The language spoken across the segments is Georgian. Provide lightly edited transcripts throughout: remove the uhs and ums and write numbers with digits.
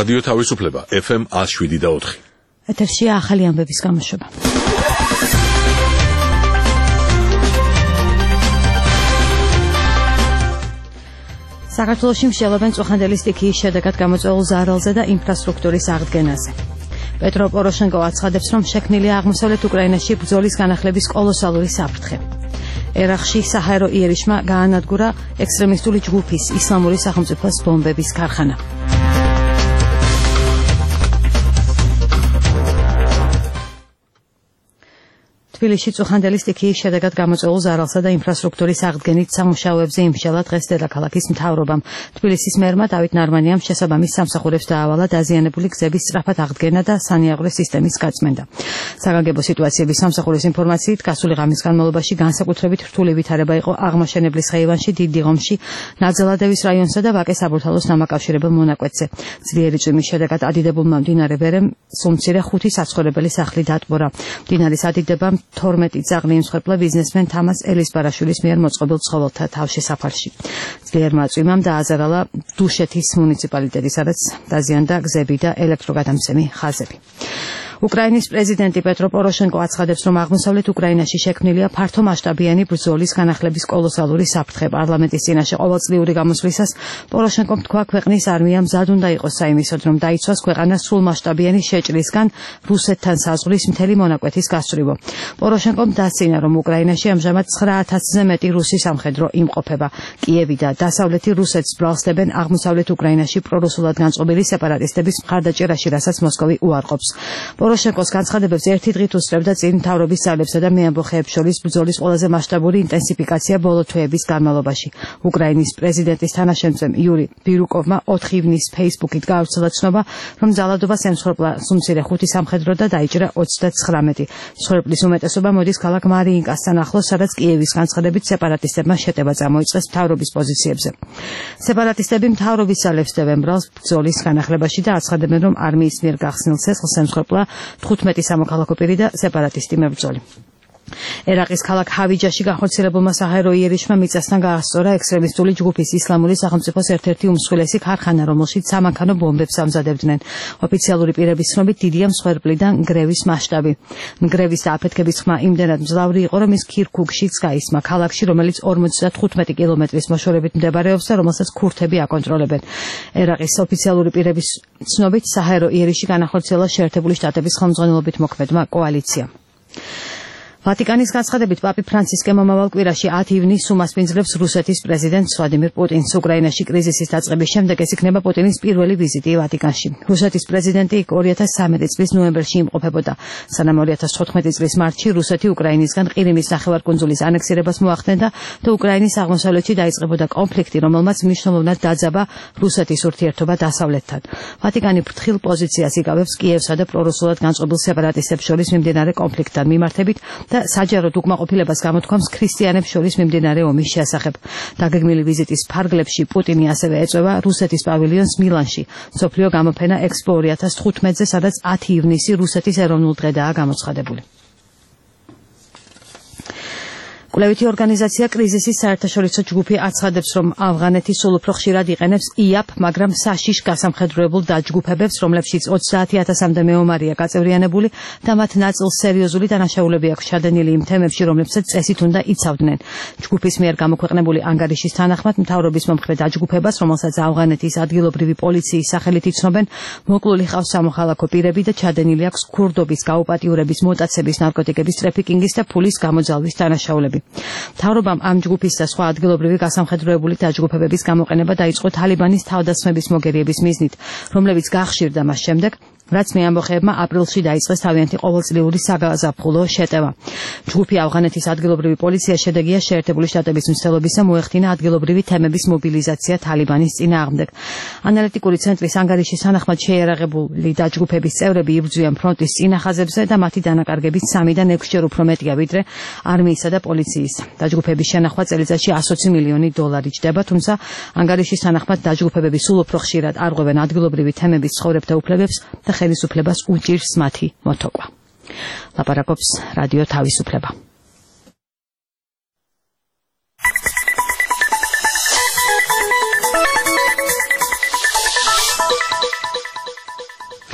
რადიო თავისუფლება FM 107.4. ეთერში ახალი ამბების გამოშვება. საქართველოში მსჯელობენ წუხანდელი სტიქიის შედეგად გამოწვეულ ზარალზე და ინფრასტრუქტურის აღდგენაზე. პეტრო პოროშენკო აცხადებს, რომ შექმნილია აღმოსავლეთ უკრაინაში ბრძოლის განახლების კოლოსალური საფრთხე. ერახში საჰაერო იერიშმა გაანადგურა ექსტრემისტული ჯგუფის ისლამური სახელმწიფოს ბომბების ქარხანა. თბილისში წუხანდელი სტიქიის შედეგად გამოწვეულ ზარალსა და ინფრასტრუქტურის აღდგენით სამუშაოებზე იმსჯელა დღეს დედაქალაქის მთავრობამ. თბილისის მერმა დავით ნარმანიამ შესაბამის სამსახურებს დაავალა დაზიანებული გზების სწრაფად აღდგენა და სანიაღვრე სისტემის გაწმენდა. საგანგებო სიტუაციების სამსახურის ინფორმაციით, გასული ღამის განმავლობაში განსაკუთრებით რთული ვითარება იყო აღმაშენებლის ხეივანში, დიდ დიღომში, ნაძელადევის რაიონსა და ვაკეს საბურთალოს დამაკავშირებელ მონაკვეთზე. ძლიერი წვიმის შედეგად ადიდებულმა მდინარე ვერემ სუმცირე 5 საცხოვრებელი სახლი დატბორა. მდინარის ადიდებამ 12 ძაღლი იმსხვერპლა ბიზნესმენ თამას ელისბარაშვილის მიერ მოწყობილ ცხოველთა თავშესაფარში. ძლიერმა წვიმამ დააზარალა დუშეთის მუნიციპალიტეტი, სადაც დაზიანდა გზები და ელექტროგადამცემი ხაზები. უკრაინის პრეზიდენტი პეტრო პოროშენკო აცხადებს, რომ აღმოსავლეთ უკრაინაში შექმნილია ფართომასშტაბიანი ბრძოლის განახლების კოლოსალური საფრთხე. პარლამენტის წინაშე ყოველწლიური გამოსვლისას პოროშენკომ თქვა, ქვეყნის არმია მზად უნდა იყოს საიმისოდ, რომ დაიცვას ქვეყანა სრულმასშტაბიანი შეჭრისგან რუსეთთან საზღვრის მთელი მონაკვეთის გასწვრივო. პოროშენკომ დასცინა, რომ უკრაინაში ამჟამად 9000-ზე მეტი რუსი სამხედრო იმყოფება. კიევი და დასავლეთი რუსეთს ბრალსდებენ აღმოსავლეთ უკრაინაში პრორუსულად განწყობილი სეპარატისტების მხარდაჭერაში, რასაც მოსკოვი უარყოფს. პოროშენკოს განცხადებებს ერთი დღით უსწრებდა წინ მთავრობის ძალებსა და მეამბოხეებს შორის ბრძოლის ყველაზე მასშტაბური ინტენსიფიკაცია ბოლო თვეების განმავლობაში. უკრაინის პრეზიდენტის თანაშემწემ იური ბირუკოვმა 4 ივნის ფეისბუქით გაავრცელა ცნობა, რომ ძალადობას ემსხვერპლა სუმცირე 5 სამხედრო და დაიჭრა 39. მსხვერპლის უმეტესობა მოდის ქალაქ მარიინკასთან ახლოს, სადაც კიევის განცხადებით სეპარატისტებმა შეტევა წამოიწყეს მთავრობის პოზიციებზე. სეპარატისტები მთავრობის ძალებს დევენ ბრალს ბრძოლის განახლებაში და აცხადებენ, რომ არმიის მიერ გახსნილ ცეცხლს ემსხვერპლა 15 სამოქალაქო პირი და სეპარატისტი მებრძოლი. ერაყის ქალაქ ჰავიჯაში განხორციელებულმა საჰაერო იერიშმა მიწასთან გაასწორა ექსტრემისტული ჯგუფის ისლამური სახელმწიფოს ერთ-ერთი უმსხვილესი ქარხანა, რომელშიც სამანქანო ბომბებს ამზადებდნენ. ოფიციალური პირების ცნობით დიდია მსხვერპლი და ნგრევის მასშტაბი. ნგრევის და აფეთქების ხმა იმდენად მძლავრი იყო, რომ ის ქირქუგშიც გაისმა, ქალაქში, რომელიც 55 კილომეტრის მოშორებით მდებარეობს და რომელსაც ქურთები აკონტროლებენ. ერაყის ოფიციალური პირების ცნობით საჰაერო იერიში განახორციელა შეერთებული შტატების ხელმძღვანელობით მოქმედმა კოალიციამ. ვატიკანის განცხადებით, პაპი ფრანცისკე მომავალ კვირაში 10 ივნის უმასპინძლებს რუსეთის პრეზიდენტს ვლადიმირ პუტინს. უკრაინაში კრიზისის დაწყების შემდეგ ეს იქნება პუტინის პირველი ვიზიტი ვატიკანში. რუსეთის პრეზიდენტი 2013 წლის ნოემბერში იმყოფებოდა, სანამ 2014 წლის მარტში რუსეთი უკრაინისგან ყირიმის ნახევარკუნძულის ანექსირებას მოახდენდა და უკრაინის აღმოსავლეთში დაიწყებოდა კონფლიქტი, რომელმაც მნიშვნელოვნად დაძაბა რუსეთის ურთიერთობა დასავლეთთან. ვატიკანი ფრთხილ პოზიციას იკავებს კიევსა და პრორუსულად განწყობილ სეპარატისტებს შორის მიმდინარე კონფლიქტთან მიმართებით და საჯაროდ უკმაყოფილებას გამოთქვამს ქრისტიანებს შორის მიმდინარე ომის შესახებ. დაგეგმილი ვიზიტის ფარგლებში პუტინი ასევე ეწევა რუსეთის პავილიონს მილანში. მსოფლიო გამოფენა ექსპო 2015-ზე, სადაც 10 ივნისი რუსეთის ეროვნულ დღედაა გამოცხადებული. კვლევითი ორგანიზაცია კრიზისის საერთაშორისო ჯგუფი აცხადებს, რომ ავღანეთი სულ უფრო ხშირად იყენებს იაპ, მაგრამ საშიშ გასამხედროებულ დაჯგუფებებს, რომლებშიც 30,000-მდე მეომარია გაწევრიანებული და მათ ნაწილს სერიოზული დანაშაულები აქვს ჩადენილი იმ თემებში, რომლებსაც წესით უნდა იცავდნენ. ჯგუფის მიერ გამოქვეყნებული ანგარიშის თანახმად, მთავრობის მომხრე დაჯგუფებას, რომელსაც ავღანეთის ადგილობრივი პოლიციის სახელით იცნობენ, მოკლული ყავს სამოქალაქო პირები და ჩადენილი აქვს ქურდობის გაუპატიურების, მოტაცების, ნარკოტიკების ტრაფიკინგის და ფულის გამოძალვის დანაშაულები. მთავრობამ ამ ჯგუფის და სხვა ადგილობრივი გასამხედროებული დაჯგუფებების გამოყენება დაიწყო თალიბანის თავდასხმების მოგერიების მიზნით, რომლებიც გახშირდა მას შემდეგ, რაც მეამბოხეებმა აპრილში დაიწყეს თავიანთი ყოველწლიური საგაზაფხულო შეტევა. ჯგუფი ავღანეთის ადგილობრივი პოლიცია შედეგია შეერთებული შტატების მცდელობისა მოეხდინა ადგილობრივი თემების მობილიზაცია თალიბანის წინააღმდეგ. ანალიტიკური ცენტრის ანგარიშის თანახმად შეიარაღებული დაჯგუფების წევრები იბრძვიან ფრონტის წინახაზებზე და მათი დანაკარგებით 3-დან 6-ჯერ უფრო მეტია ვიდრე არმიისა და პოლიციის. დაჯგუფების შენახვა წელიწადში 120 მილიონი დოლარი ჯდება, თუმცა ანგარიშის თანახმად დაჯგუფებები სულ უფრო ხშირად არღვევენ ადგილობრივი თემების ცხოვრებთა უფლებებს და ხელისუფლებას უჭირს მათი მოთოკვა. ლაპარაკობს რადიო თავისუფლება.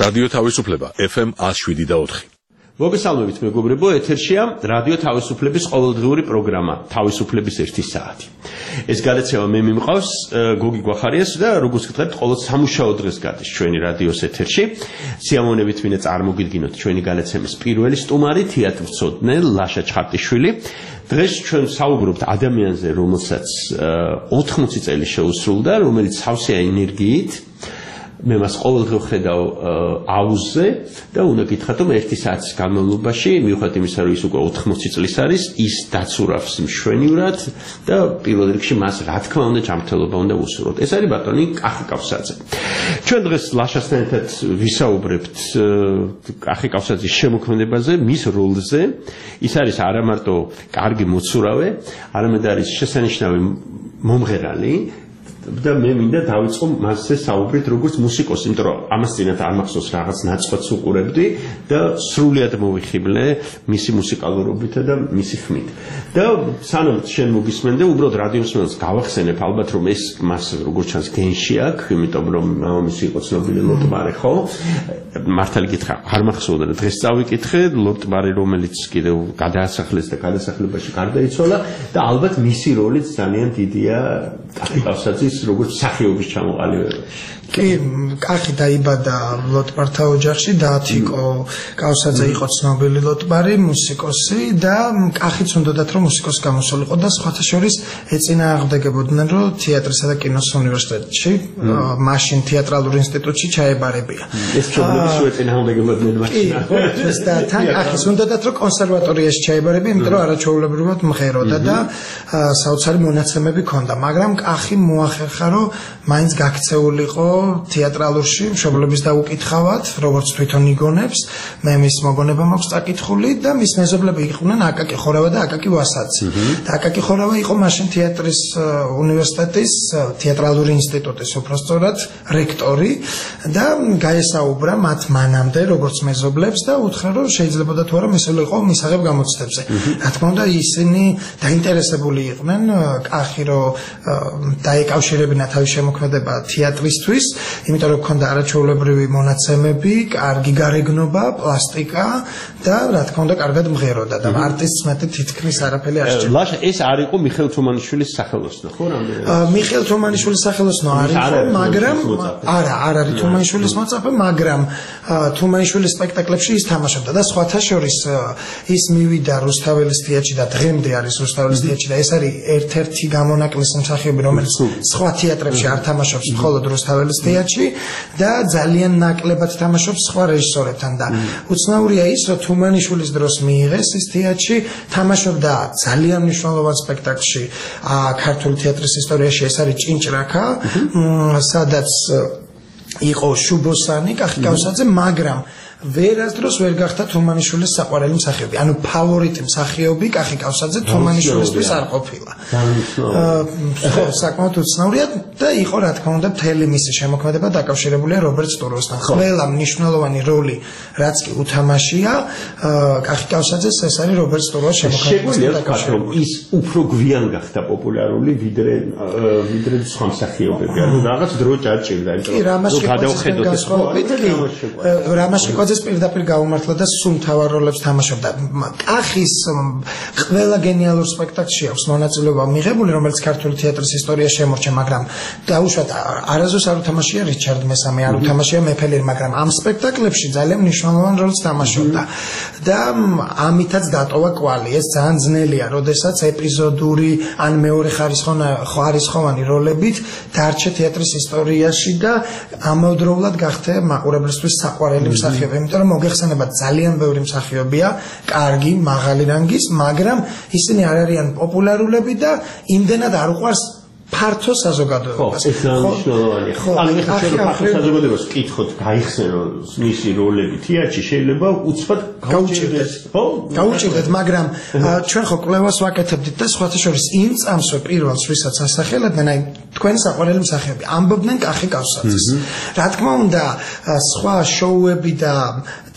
რადიო თავისუფლება FM 107.4. მოგესალმებით მეგობრებო, ეთერშია რადიო თავისუფლების ყოველდღიური პროგრამა თავისუფლების 1 საათი. ეს გადაცემა მე მიმყავს გოგი გვახარიას და როგორც გითხარით, ყოველ სამუშაო დღეს გადის ჩვენი რადიოს ეთერში. სიამოვნებით მინდა წარმოგიდგინოთ ჩვენი გადაცემის პირველი სტუმარი, თეატრმცოდნე ლაშა ჩხარტიშვილი. დღეს ჩვენ საუბრობთ ადამიანზე, რომელსაც 80 წელი შეუსრულდა, რომელიც სავსეა ენერგიით. მე მას ყოველდღე ვხედავ აუზზე და უნდა გითხრათ, რომ 1 საათის განმავლობაში, მიუხედავად იმისა, რომ ის უკვე 80 წლის არის, ის დაცურავს მშვენივრად და პირველ რიგში მას რა თქმა უნდა ჯანმრთელობა უნდა უსურვოთ. ეს არის ბატონი კახი კავსაძე. ჩვენ დღეს ლაშასთან ერთად ვისაუბრებთ კახი კავსაძის შემოქმედებაზე, მის როლზე. ის არის არა მარტო კარგი მოცურავე, არამედ არის შესანიშნავი მომღერალი. და მე მინდა დავიწყო მასზე საუბრით როგორც მუსიკოსი, იმიტომ რომ ამას წინათ არ მახსოვს რაღაც ნაწყვეტს უყურებდი და სრულიად მოვიხიბლე მისი მუსიკალურობით და მისი ხმით. და სანამ შენ მოგისმენდე, უბრალოდ რადიო მსმენელს გავახსენებ ალბათ, რომ ეს მას როგორც ჩანს გენში აქვს, იმიტომ რომ მამამისი იყო ცნობილი ლოტბარე, ხო? მართალი გითხრა, არ მახსოვდა და დღეს წავიკითხე, ლოტბარი, რომელიც კიდევ გადაასახლეს და გადასახლებაში გარდაიცვალა და ალბათ მისი როლიც ძალიან დიდია კახი კავსაძის როგორც მსახიობის ჩამოყალიბებაში. კი, კახი დაიბადა ლოტბართა ოჯახში, დაათიკო კავსაძე იყო ცნობილი ლოტბარი, მუსიკოსი და კახიც უნდათ რომ მუსიკოსი გამოსულიყო და სხვათა შორის ეწინააღმდეგებოდნენ, რომ თეატრისა და კინოს უნივერსიტეტში, მაშინ თეატრალურ ინსტიტუტში ჩაებარებია. ეს პრობლემის უეწინააღმდეგებოდნენ მაშინ. ეს და თან კახის უნდათ რომ კონსერვატორიაში ჩაებარებია, იმიტომ რომ არაჩვეულებრივად მღეროდა და საოცარი მონაცემები ჰქონდა, მაგრამ კახი მოახერხა, რომ მაინც გაქცეულიყო თეატრალურში მშობლების დაუკითხავად, როგორც თვითონ იგონებს, მე მის მოგონება მაქვს წაკითხული და მის მეზობლები იყვნენ აკაკი ხორავა და აკაკი ვასაძე. და აკაკი ხორავა იყო მაშინ თეატრის უნივერსიტეტის თეატრალური ინსტიტუტის უпростоრად რექტორი და გაესაუბრა მათ მანამდე როგორც მეზობლებს და უთხრა, რომ შეიძლებოდა თუ არა მესულიყო მისაღებ გამოცდებზე. რა თქმა უნდა, ისინი დაინტერესებული იყვნენ კახი, რომ დაეკავშირებინა თავის შემოქმედება თეატრისთვის, იმიტომ რომ ჰქონდა არაჩვეულებრივი მონაცემები, კარგი გარეგნობა, პლასტიკა და რა თქმა უნდა კარგად მღეროდა და არტისტს მეტი თითქმის არაფერი არ შეჭირდა. ლაშა, ეს არ იყო მიხეილ თუმანიშვილის სახელოსნო, ხო, რამდენად? მიხეილ თუმანიშვილის სახელოსნო არ იყო, მაგრამ არ არის თუმანიშვილის მოწაფე, მაგრამ თუმანიშვილის სპექტაკლებში ის თამაშობდა და სხვათა შორის ის მივიდა რუსთაველის თეატრში და დღემდე არის რუსთაველის თეატრში და ეს არის ერთ-ერთი გამონაკლისი მსახიობი, რომელიც სხვა თეატრებში არ თამაშობს, მხოლოდ რუსთაველის თეატრში და ძალიან ნაკლებად თამაშობს სხვა რეჟისორებთან და უცნაურია ის, რომ თუმანიშვილის დროს მიიღეს ის თეატრში, თამაშობდა ძალიან მნიშვნელოვან სპექტაკლში ქართული თეატრის ისტორიაში, ეს არის ჭინჭრაკა, სადაც იყო შუბოსანი, კახი კავსაძე, მაგრამ ვერასდროს ვერ გახდა თუმანიშვილის საყვარელი მსახიობი. ანუ ფავორიტი მსახიობი კახი კავსაძე თუმანიშვილისთვის არ ყოფილა. ხო, საკმაოდ უცნაურია და იყო რა თქმა უნდა მთელი მისი შემოქმედება დაკავშირებულია რობერტ სტუროსთან. ყველა მნიშვნელოვანი როლი, რაც კი უთამაშია კახი კავსაძეს, ეს არის რობერტ სტუროს შემოქმედებასთან დაკავშირებული. ის უფრო გვიან გახდა პოპულარული ვიდრე სხვა მსახიობები. ანუ რაღაც დრო ჭარჭირდა, იმიტომ რომ გადავხედოთ ეს რამაშიკოძე ეს პირდაპირ გაუმართლა და სულ მთავარ როლებს თამაშობდა. კახის ყველა გენიალურ სპექტაკლში აქვს მონაწილეობა მიღებული, რომელიც ქართული თეატრის ისტორიაში შემორჩა, მაგრამ დაუშვათ არასდროს არ უთამაშია რიჩარდ მესამე, არ უთამაშია მეფელიერი, მაგრამ ამ სპექტაკლებში ძალიან მნიშვნელოვან როლს თამაშობდა. და ამითაც დატოვა კვალი. ეს ძალიან ძნელია, როდესაც ეპიზოდური ან მეორე ხარისხოვანი როლებით დარჩა თეატრის ისტორიაში და ამავდროულად გახდა მაყურებლისთვის საყვარელი მსახიობი. იმიტომ რომ მოგეხსენებათ ძალიან ბევრი მსახიობია, კარგი, მაღალი რანგის, მაგრამ ისინი არ არიან პოპულარულები და იმდენად არ უყვარს ფართო საზოგადოებას. ხო, ეს მნიშვნელოვანია. ანუ ეხლა ჩვენ ფართო საზოგადოებას ვკითხოთ, გაიხსენო მისი როლები თეატრში, შეიძლება უცბად გაუჭირდეს. ხო, გაუჭირდეთ, მაგრამ ჩვენ ხო კვლევას ვაკეთებდით და სხვათა შორის იმ წამსვე პირველს, ვისაც ასახელებდნენ, აი თქვენი საყვარელი მსახიობი, ამბობდნენ კახი კავსაძეს. რა თქმა უნდა, სხვა შოუები და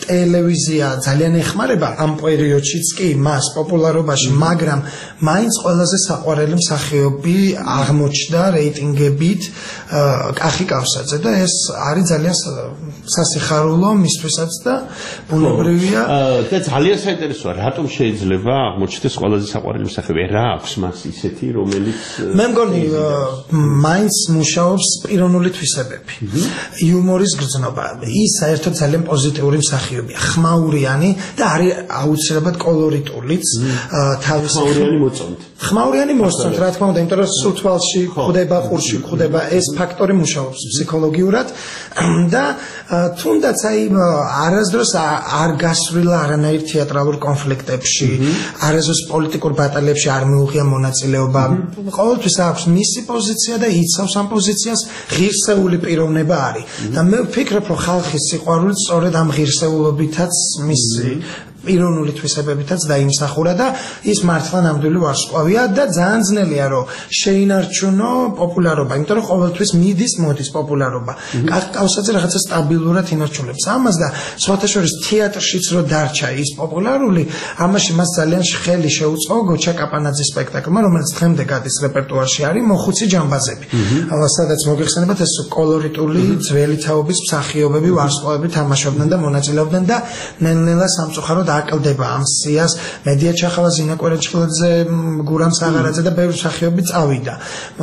ტელევიზია ძალიან ეხმარება ამ პერიოდშიც კი მას პოპულარობაში, მაგრამ მაინც ყველაზე საყვარელი მსახიობი აღმოჩნდა რეიტინგებით კახი კავსაძე და ეს არის ძალიან სასიხარულო მისთვისაც და ბუნებრივია. და ძალიან საინტერესოა, რატომ შეიძლება აღმოჩნდეს ყველაზე საყვარელი მსახიობი? რა აქვს მას ისეთი, რომელიც მე მგონი მაინც მუშაობს პიროვნული თვისებები, იუმორის გრძნობა. ის საერთოდ ძალიან პოზიტიური მსახიობია, ხმაურიანი და არის აუცილებლად კოლორიტულიც, თავის ხმაურიანი მოსწონთ, რა თქმა უნდა, იმიტომ რომ სულ თვალში ხვდება, ყურში ხვდება, ეს ფაქტორი მუშაობს ფსიქოლოგიურად და თუნდაც აი არასდროს არ გასვლილა არანაირ თეატრალურ კონფლიქტებში, არასდროს პოლიტიკურ ბატალიებში არ მიუღია მონაწილეობა. ყოველთვის აქვს მისი პოზიცია და იცავს ამ პოზიციას, ღირსეული პიროვნება არის. და მე ვფიქრობ, რომ ხალხის სიყვარული სწორედ ამ ღირსეულობითაც მისი პიროვნული თვისებებითაც დაიმსახურა და ის მართლა ნამდვილი ვარსკვლავია და ძალიან ძნელია რომ შეინარჩუნო პოპულარობა, იმიტომ რომ ყოველთვის მოდის პოპულარობა. კავსაძე რაღაცა სტაბილურად ინარჩუნებს ამას და სხვათა შორის თეატრშიც რო დარჩა ის პოპულარული, ამაში მას ძალიან ხელი შეუწყო გოჩა კაპანაძის სპექტაკლმა, რომელიც დღემდე გადის რეპერტუარში, არის მოხუცი ჯამბაზები. სადაც მოგეხსენებათ ეს კოლორიტული ძველი თაობის მსახიობები ვარსკვლავები თამაშობდნენ და მონაწილეობდნენ და ნელ-ნელა სამწუხაროდ აკლდება ამ სიას. მედია ჩახავა, ზინა კვერაჩხილაძე, გურამ საღარაძე და ბევრი მსახიობი წავიდა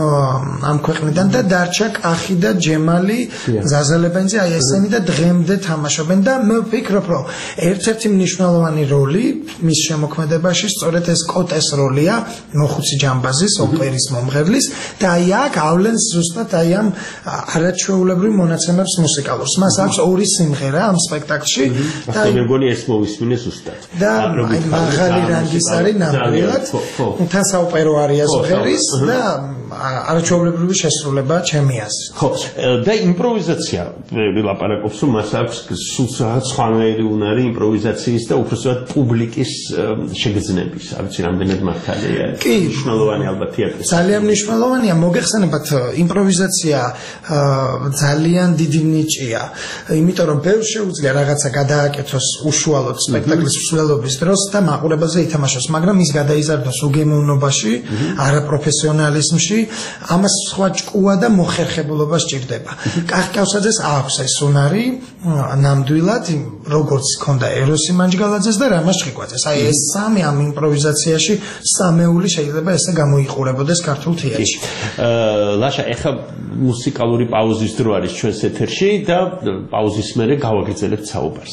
ამ ქვეყნიდან და დარჩა კახი და ჯემალი, ზაზალებენძე, აი ესენი და დღემდე თამაშობენ და მე ვფიქრობ, რომ ერთ-ერთი მნიშვნელოვანი როლი მის შემოქმედებაში სწორედ ეს კოტეს როლია, მოხუცი ჯამბაზის, ოპერის მომღერლის და აი აქ ავლენს ზუსტად აი ამ არაჩვეულებრივ მონაცემებს მუსიკალურს. მას აქვს ორი სიმღერა ამ სპექტაკლში და მე მგონი ეს მოვისმინეს და მაღალი რანგის არის ნამდვილად თან საოპერო არიას ღერის და არაჩვეულებრივი შესრულება ჩემი აზრით. ხო, და იმპროვიზაცია ვილაპარაკობს, რომ მას აქვს სულ სხვანაირი უნარი იმპროვიზაციის და უბრალოდ პუბლიკის შეგრძნების. არ ვიცი რამდენად მართალია. კი, მნიშვნელოვანი ალბათ თეატრის. ძალიან მნიშვნელოვანია, მოგეხსენებათ, იმპროვიზაცია ძალიან დიდი ნიჭია, იმიტომ რომ ბევრს შეუძლია რაღაცა გადააკეთოს უშუალოდ სპექტაკლის მსვლელობის დროს და მაყურებელზე ითამაშოს, მაგრამ ის გადაიზარდოს უგემოვნობაში, არაპროფესიონალიზმში, ამას სხვა ჭკუა და მოხერხებულობა სჭირდება. კახი კავსაძეს აქვს ეს უნარი, ნამდვილად, როგორც ჰქონდა ეროსი მანჯგალაძეს და რამაზ ჭიკვაძეს. აი ეს სამი ამ იმპროვიზაციაში სამეული შეიძლება ესე გამოიყურებოდეს ქართულ თეატრში. ლაშა, ეხლა მუსიკალური პაუზის დრო არის ჩვენს ეთერში და პაუზის მერე გავაგრძელებთ საუბარს.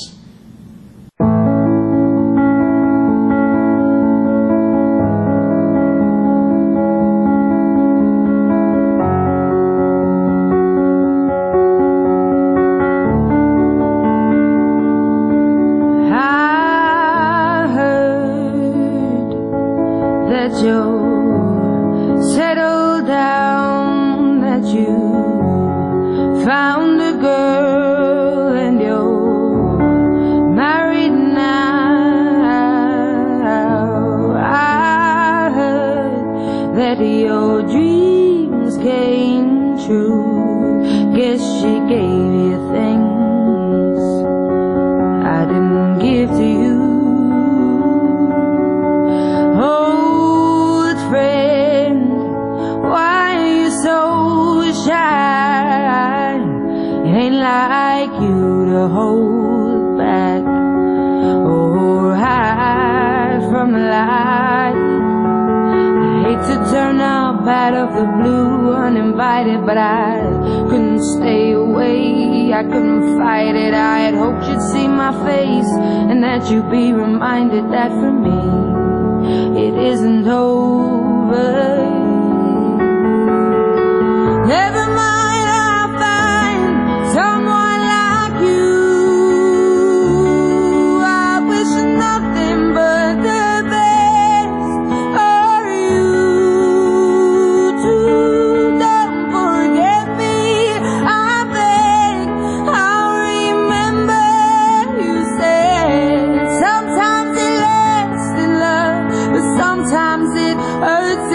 You'd be reminded that for me it isn't over. Never mind, I'll find someone like you. I wish nothing but the best for you too. Don't forget me, I beg. I'll remember you said. Sometimes it lasts in love, but sometimes it hurts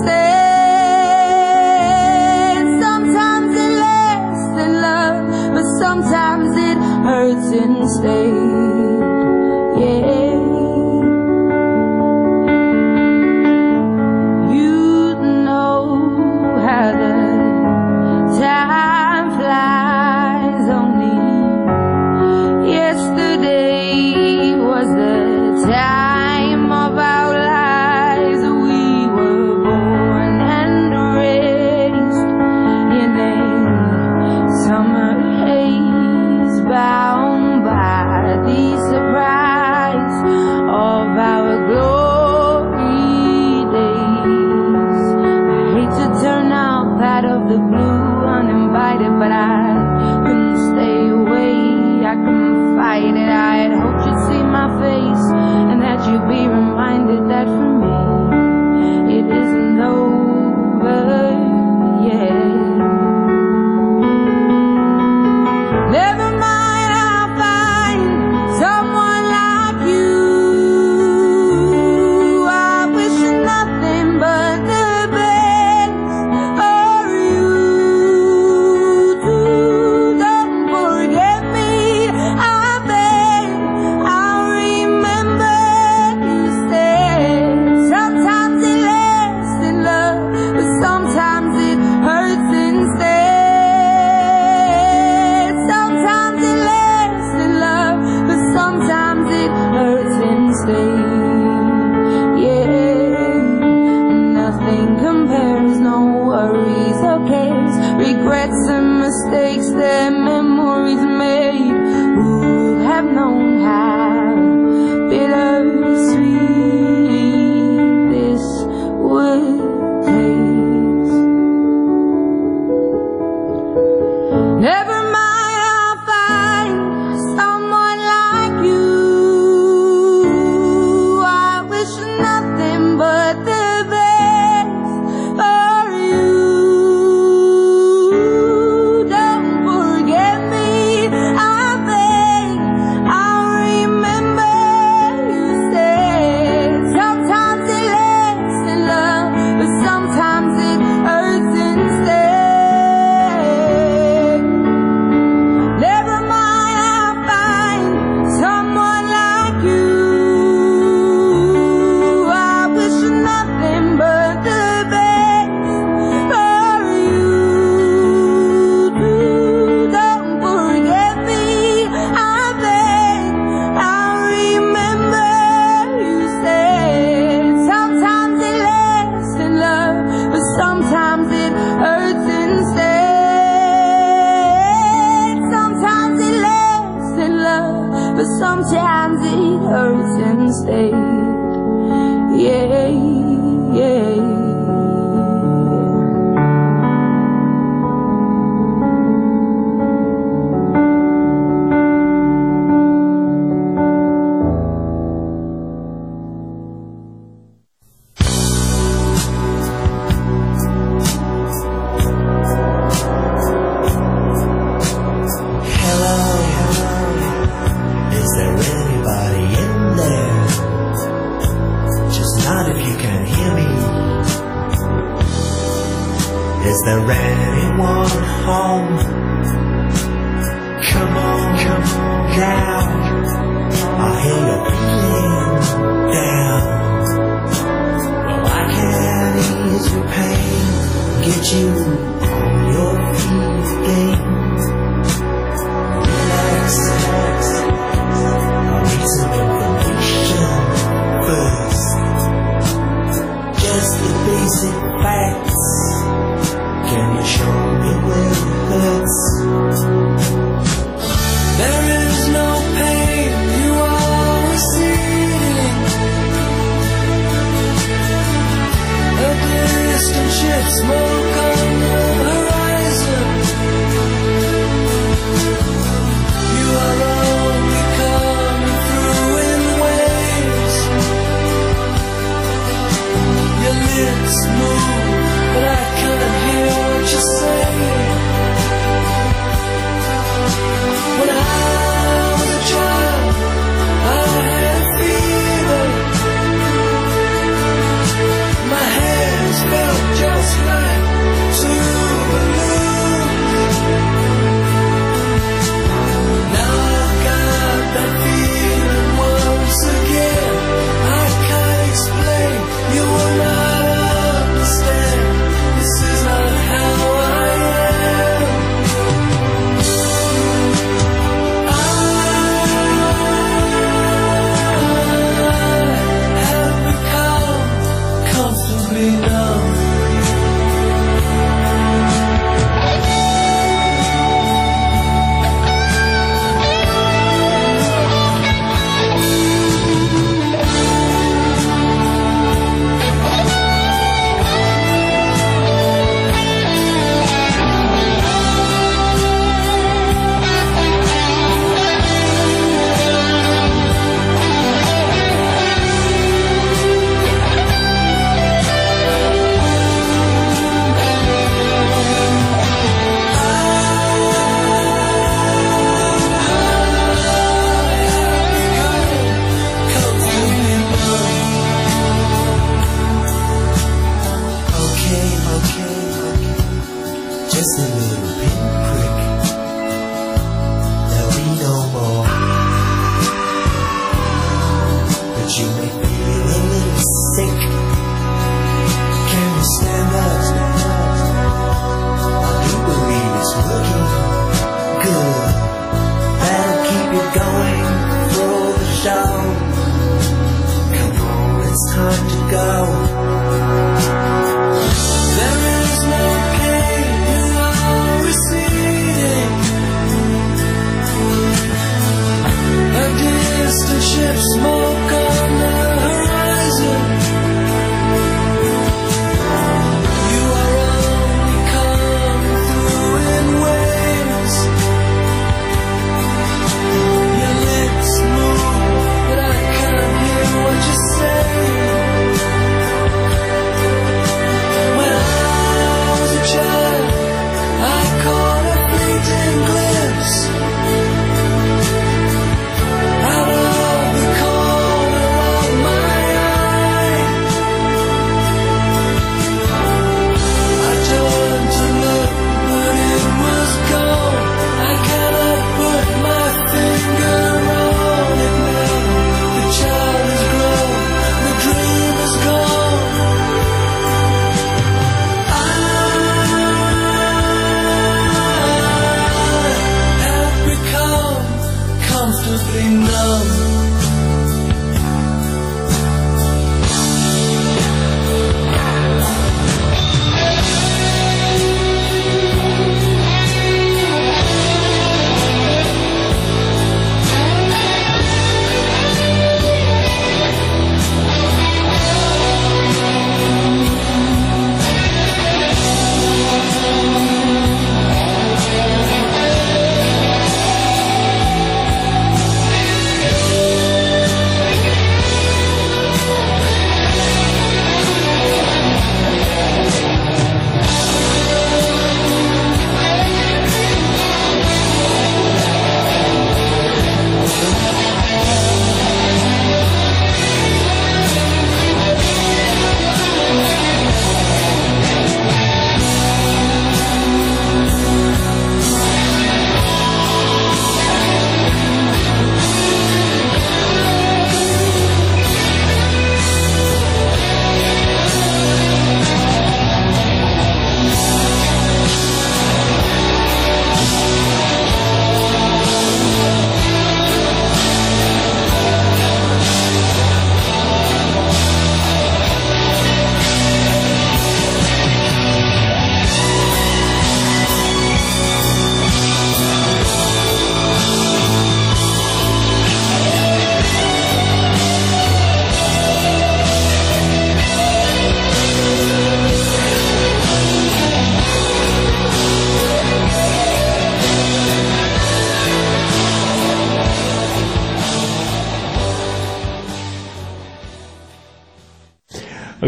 instead. Sometimes it lasts in love, but sometimes it hurts instead. regrets and mistakes that memories made. Who would have known how bittersweet this would taste? Never mind, I'll find someone like you. I wish nothing but the best for you. Don't forget me, I beg. I'll remember you said sometimes it lasts in love, but sometimes it hurts instead. Never mind, I'll find someone like you. I wish nothing but the best for you. Don't forget me, I beg. I'll remember you said sometimes it lasts in love, but sometimes it hurts instead. Sometimes it lasts in love, but sometimes it hurts instead. Yeah, yeah. Hello, is there anybody in there? Just nod if you can hear me. Is there anyone home? Come on down. I hear you're feeling down. Well, I can ease your pain, get you on your feet again. Relax. I'll need some information first. Just the basic facts. Can you show me where it hurts? There is no pain you are receiving. A distant ship smoke on the horizon. You are only coming through in waves. Your lips move, but I can't hear what you're saying. When I was a child, I had fever. My hands felt just like two balloons. Now I've got that feeling once again. I can't explain, you will not understand. This is not how I am. I have become comfortably numb.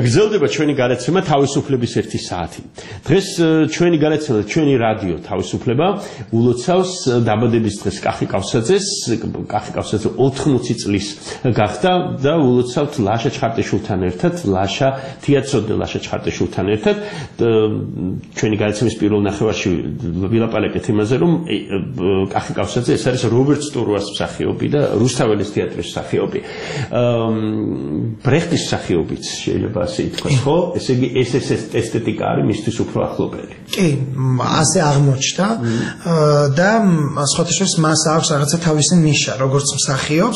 გრძელდება ჩვენი გარეთ თავისუფლების 1 საათი. დღეს ჩვენი გარეთ ჩვენი რადიო თავისუფლება ულოცავს დაბადების დღეს კახი კავსაძეს. კახი კავსაძე 80 წლის გახდა და ულოცავთ ლაშა ჩხარტიშვილთან ერთად, ლაშა თეატროდე ლაშა ჩხარტიშვილთან ერთად. ჩვენი გარეთმის პირველ ნახევარში ვილაპარაკეთ იმაზე, რომ კახი კავსაძე ეს არის რობერტ სტურუას მსახიობი და რუსთაველის თეატრის მსახიობი. ბრეხტის მსახიობიც შეიძლება ასე ითქვას, ხო? ესე იგი ეს ესთეტიკა არის მისთვის უფრო ახლობელი. კი, ასე აღმოჩნდა და სხვათა შორის მას აქვს რაღაცა თავისი ნიშა, როგორც მსახიობს.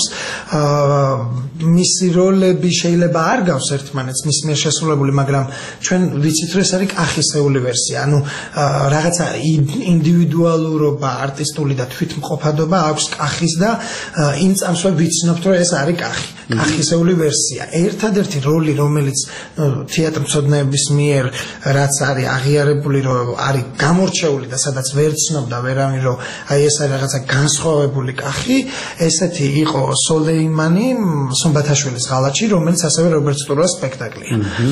მისი როლები შეიძლება არ გავს ერთმანეთს მის მიერ შესრულებული, მაგრამ ჩვენ ვიცით, რომ ეს არის კახისეული ვერსია. ანუ რაღაცა ინდივიდუალურობა, არტისტული და თვითმყოფადობა აქვს კახის და იმ წამსვე ვიცნობთ, რომ ეს არის კახი. კახისეული ვერსია. ერთადერთი როლი, რომელიც თეატრმცოდნეების მიერ რაც არის აღიარებული, რომ არის გამორჩეული და სადაც ვერ ცნობდა ვერავინ, რომ აი ეს არის რაღაცა განსხვავებული კახი, ესეთი იყო სოლეიმანი სომბათაშვილის ღალატში, რომელიც ასევე რობერტ სტურუას სპექტაკლია.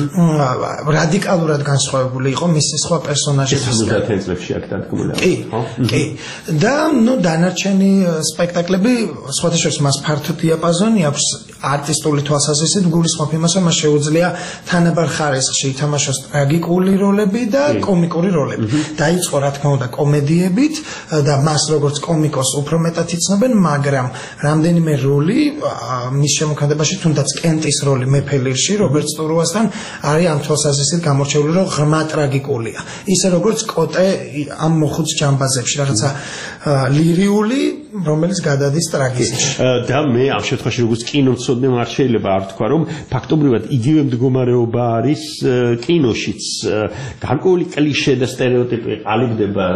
რადიკალურად განსხვავებული იყო მისი სხვა პერსონაჟებისგან. 70 წლებში აქ დადგმული. კი. და დანარჩენი სპექტაკლები სხვათა შორის მას ფართო დიაპაზონი აქვს არტისტული თვალსაზრისით, გულისხმობ იმას, რომ მას შეუძლია თანაბარ ხარისხში ითამაშოს ტრაგიკული როლები და კომიკური როლები. დაიწყო რა თქმა უნდა კომედიებით და მას როგორც კომიკოს უფრო მეტად იცნობენ, მაგრამ რამდენიმე როლი მის შემოქმედებაში, თუნდაც კენტის როლი მეფე ლირში რობერტ სტურუასთან არის ამ თვალსაზრისით გამორჩეული, რომ ღრმა ტრაგიკულია. ისე როგორც კოტე ამ მოხუც ჯამბაზებში, რაღაცა ლირიული, რომელიც გადადის ტრაგიზმში. და მე ამ შემთხვევაში როგორც კინომცოდნე არ შეიძლება არ თქვა, რომ ფაქტობრივად იგივე მდგომარეობა არის კინოშიც. გარკვეული კლიშე და სტერეოტიპი ყალიბდება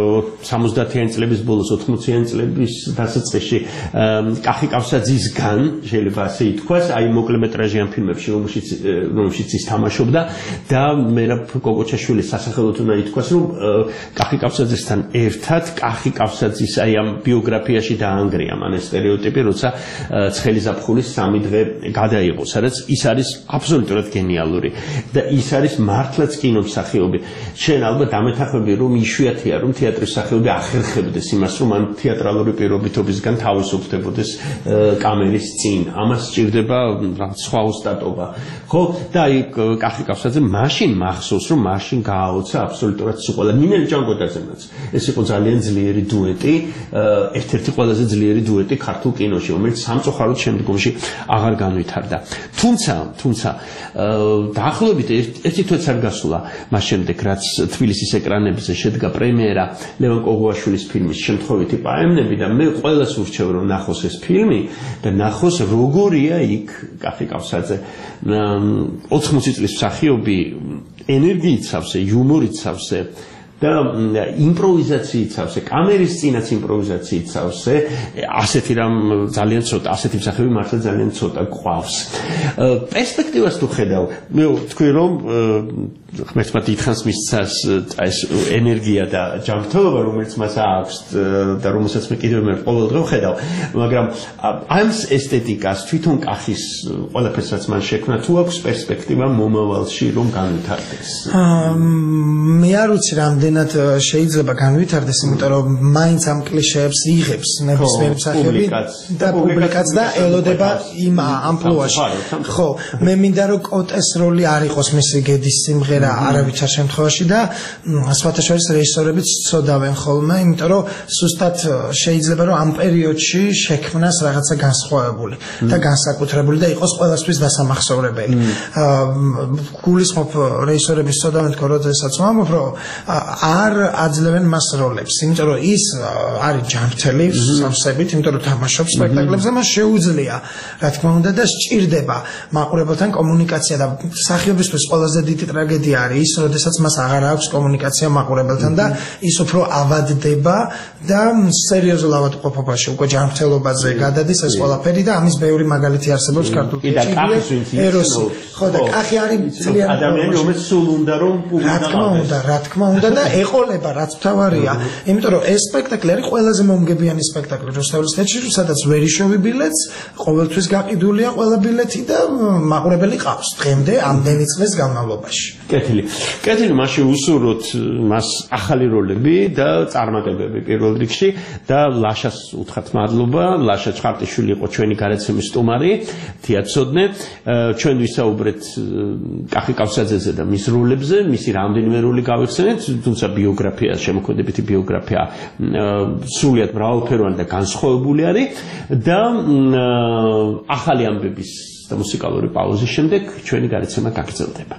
70-იანი წლების ბოლოს, 80-იანი წლების დასაწყისში კახი კავსაძისგან, შეიძლება ასე ითქვას, აი მოკლემეტრაჟიან ფილმებში, რომელშიც ის თამაშობდა და მერაბ კოკოჩაშვილის სასახელოდ უნდა ითქვას, რომ კახი კავსაძესთან ერთად კახი კავსაძის აი ამ ბიოგრაფიაში დაანგრია მან ეს სტერეოტიპი, როცა ცხელი ზაფხულის 3 დღე გადაიღო, სადაც ის არის აბსოლუტურად გენიალური და ის არის მართლაც კინომსახიობი. შენ ალბათ დამეთანხმები, რომ იშვიათია, რომ თეატრის მსახიობი ახერხებდეს იმას, რომ მან თეატრალური პირობითობისგან თავისუფლდებოდეს კამერის წინ. ამას სჭირდება რაღაც სხვა ოსტატობა. ხო? და აი კახი კავსაძე მაშინ მახსოვს, რომ მაშინ გააოცა აბსოლუტურად სიყვარული. ნინელი ჭანკოტაძემაც. ეს იყო ძალიან ძლიერი დუეტი, ერთ-ერთი ყველაზე ძლიერი დუეტი ქართულ კინოში, რომელიც სამწუხაროდ შემდგომში აღარ განვითარდა. თუმცა დაახლოებით ერთი თვეც არ გასულა მას შემდეგ, რაც თბილისის ეკრანებზე შედგა პრემიერა ლევან კოღუაშვილის ფილმის შემთხვევითი პაემნები და მე ყველას ურჩევ, რომ ნახოს ეს ფილმი და ნახოს როგორია იქ კახი კავსაძე. 80 წლის მსახიობი ენერგიით სავსე, იუმორით სავსე და იმპროვიზაციით სავსე, კამერის წინაც იმპროვიზაციით სავსე, ასეთი რამ ძალიან ცოტა, ასეთი მსახიობი მართლა ძალიან ცოტა გვყავს. პერსპექტივას თუ ხედავ, მე ვთქვი, რომ ღმერთმა დიდხანს მისცა ეს ენერგია და ჯანმრთელობა, რომელიც მას აქვს და რომელსაც მე კიდევ მე ყოველდღე ვხედავ, მაგრამ ამ ესთეტიკას თვითონ კახის ყველაფერს რაც მან შექმნა, თუ აქვს პერსპექტივა მომავალში რომ განვითარდეს? მე არ ვიცი რამდენად შეიძლება განვითარდეს, იმიტომ რომ მაინც ამ კლიშეებს იღებს ნებისმიერი მსახიობი და პუბლიკაც და ელოდება იმ ამპლუაში. ხო, მე მინდა რომ კოტეს როლი არ იყოს მისი გედის სიმღერა არავითარ შემთხვევაში და სხვათა შორის რეჟისორებიც ცოდავენ ხოლმე, იმიტომ რომ სუსტად შეიძლება რომ ამ პერიოდში შექმნას რაღაცა განსხვავებული და განსაკუთრებული და იყოს ყველასთვის დასამახსოვრებელი. გულისხმობ რეჟისორების ცოდავენ თქო, როდესაც ვამბობ, რომ არ აძლევენ მას როლებს, იმიტომ რომ ის არის ჯანმრთელი სავსებით, იმიტომ რომ თამაშობს სპექტაკლებზე, მას შეუძლია, რა თქმა უნდა და სჭირდება მაყურებელთან კომუნიკაცია და მსახიობისთვის ყველაზე დიდი ტრაგედია არის ის, როდესაც მას აღარ აქვს კომუნიკაცია მაყურებელთან და ის უფრო ავადდება და სერიოზულ ავადმყოფობაში, უკვე ჯანმრთელობაზე გადადის ეს ყველაფერი და ამის ბევრი მაგალითი არსებობს ქართულ კინოში. ეროსი. ხო და კახი არის ძალიან ადამიანი, რომელიც სულ უნდა რომ რა თქმა უნდა და ეყოლება რაც მთავარია, იმიტომ რომ ეს სპექტაკლი არის ყველაზე მომგებიანი სპექტაკლი რუსთაველის თეატრში, სადაც ვერი შოვი ბილეთს, ყოველთვის გაყიდულია ყველა ბილეთი და მაყურებელი ყავს დღემდე ამდენი წლის განმავლობაში. კეთილი, მაშინ უსურვოთ მას ახალი როლები და წარმატებები პირველ რიგში და ლაშას უთხრათ მადლობა. ლაშა ჩხარტიშვილი იყო ჩვენი გადაცემის სტუმარი, თეატროდნე. ჩვენ ვისაუბრეთ კახი კავსაძეზე და მის როლებზე, მისი რამდენიმე როლი გავიხსენეთ, თუმცა ბიოგრაფია, შემოქმედებითი ბიოგრაფია სრულიად მრავალფეროვანი და განსხვავებული არის და ახალი ამბების და მუსიკალური პაუზის შემდეგ ჩვენი გადაცემა გაგრძელდება.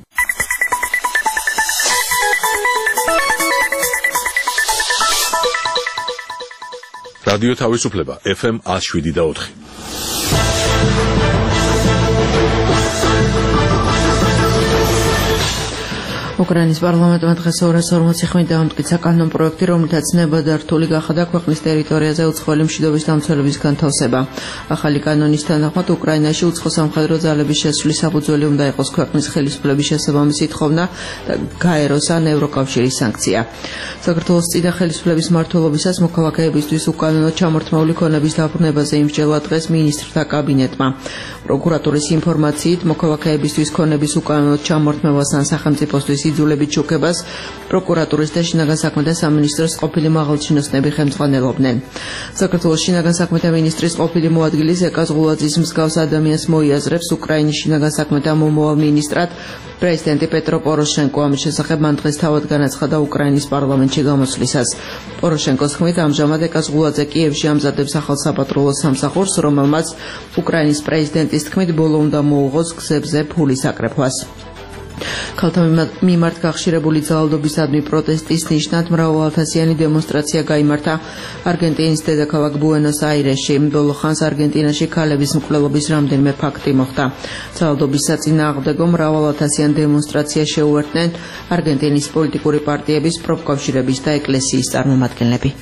რადიო თავისუფლება FM 107.4. უკრაინის პარლამენტმა დღეს 245 დაამტკიცა კანონ პროექტი, რომლითაც ნება რთული გახადა ქვეყნის ტერიტორიაზე უცხოელი მშვიდობის დამცველების განთავსება. ახალი კანონის თანახმად უკრაინაში უცხო სამხედრო ძალების შესვლის საფუძველი უნდა იყოს ქვეყნის ხელისუფლების შესაბამისი თხოვნა და გაეროს ან ევროკავშირის სანქცია. საქართველოს წინა ხელისუფლების მმართველობისას მოქალაქეებისთვის უკანონოდ ჩამორთმეული ქონების დაბრუნებაზე იმსჯელვა დღეს მინისტრთა კაბინეტმა. პროკურატურის ინფორმაციით მოქალაქეებისთვის ქონების უკანონოდ ჩამორთმევას ან სახელმწიფოსთვის იძულებით შუქებას პროკურატურის და შინაგან საქმეთა სამინისტროს ყოფილი მაღალჩინოსნები ხელმძღვანელობდნენ. საქართველოს შინაგან საქმეთა მინისტრის ყოფილი მოადგილი ზეკა ზღულაძის მსგავს ადამიანს მოიაზრებს უკრაინის შინაგან საქმეთა მომავალ მინისტრად პრეზიდენტი პეტრო პოროშენკო. ამის შესახებ მან დღეს თავად განაცხადა უკრაინის პარლამენტში გამოსვლისას. პოროშენკოს თქმით, ამჟამად ეკა ზღულაძე კიევში ამზადებს ახალ საპატრულო სამსახურს, რომელმაც უკრაინის პრეზიდენტის თქმით ბოლო უნდა მოუღოს გზებზე ფულის აკრეფვას. ქალთა მიმართ გახშირებული ძალადობისადმი პროტესტის ნიშნად მრავალათასიანი დემონსტრაცია გაიმართა არგენტინის დედაქალაქ ბუენოს-აირესში. ბოლო ხანს არგენტინაში ქალების მკვლელობის რამდენიმე ფაქტი მოხდა. ძალადობის საწინააღმდეგო მრავალათასიან დემონსტრაციას შეუერთდნენ არგენტინის პოლიტიკური პარტიების, პროფკავშირების და ეკლესიის წარმომადგენლები.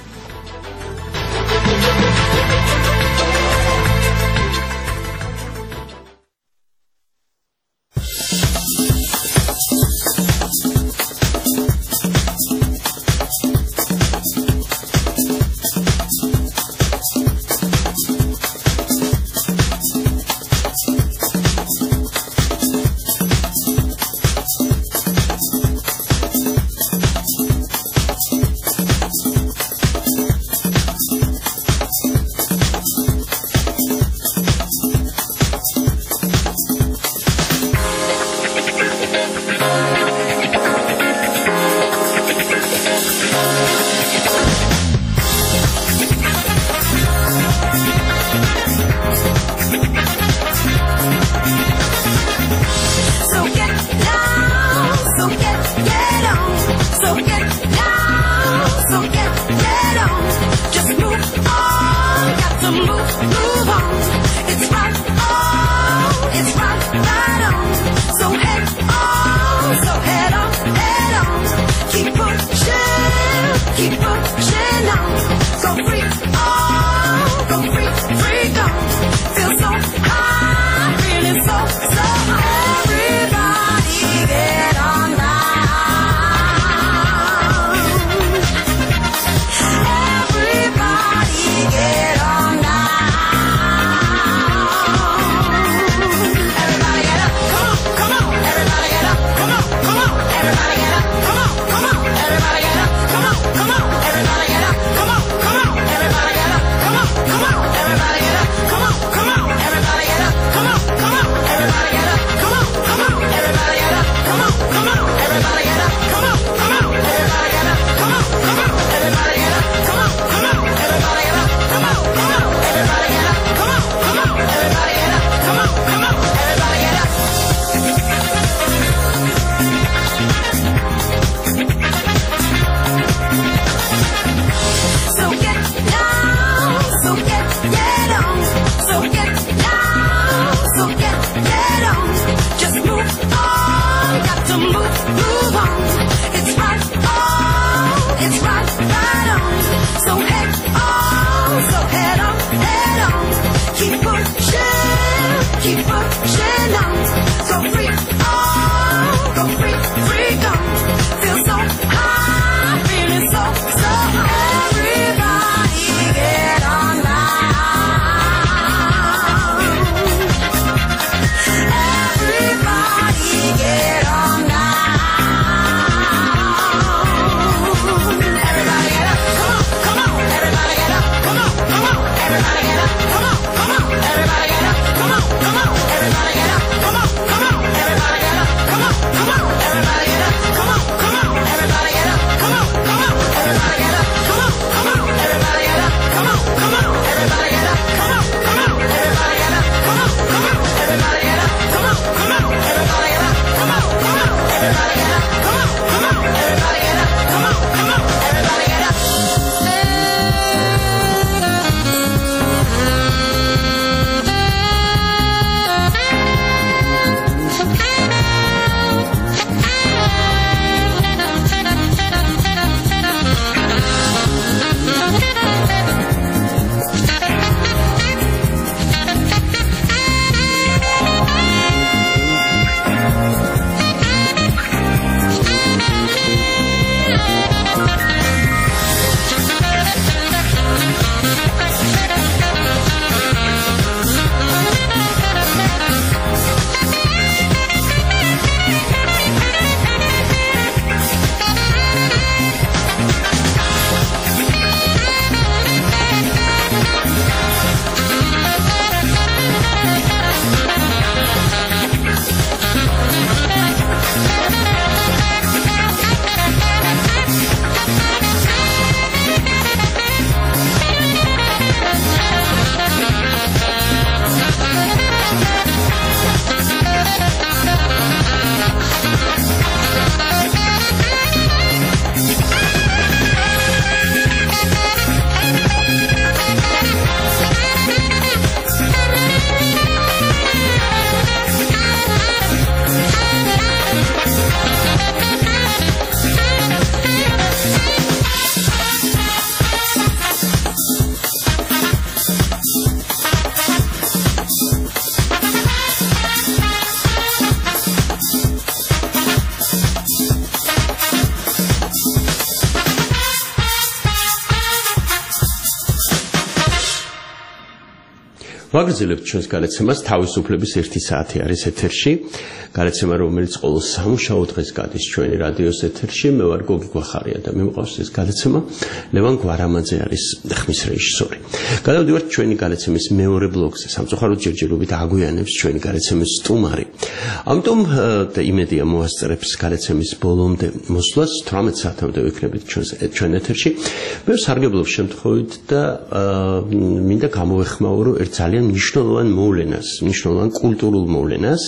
ვაგრძელებთ ჩვენს გადაცემას თავისუფლების 1 საათი არის ეთერში. გადაცემა რომელიც ყოველ სამუშაო დღეს გადის ჩვენი რადიოს ეთერში. მე ვარ გოგი გვახარია და მიმყავს ეს გადაცემა. ლევან გვარამაძე არის ხმის რეჟისორი. გადავდივართ ჩვენი გადაცემის მეორე ბლოკზე. სამწუხაროდ ჯერჯერობით აგვიანებს ჩვენი გადაცემის სტუმარი. ამიტომ და იმედია მოასწრებს გადაცემის ბოლომდე მოსვლას 18 საათამდე ვიქნებით ჩვენ ეთერში. მე სარგებლობ შემთხვევით და მინდა გამოვეხმაურო ერთ ძალიან მნიშვნელოვან მოვლენას, მნიშვნელოვან კულტურულ მოვლენას.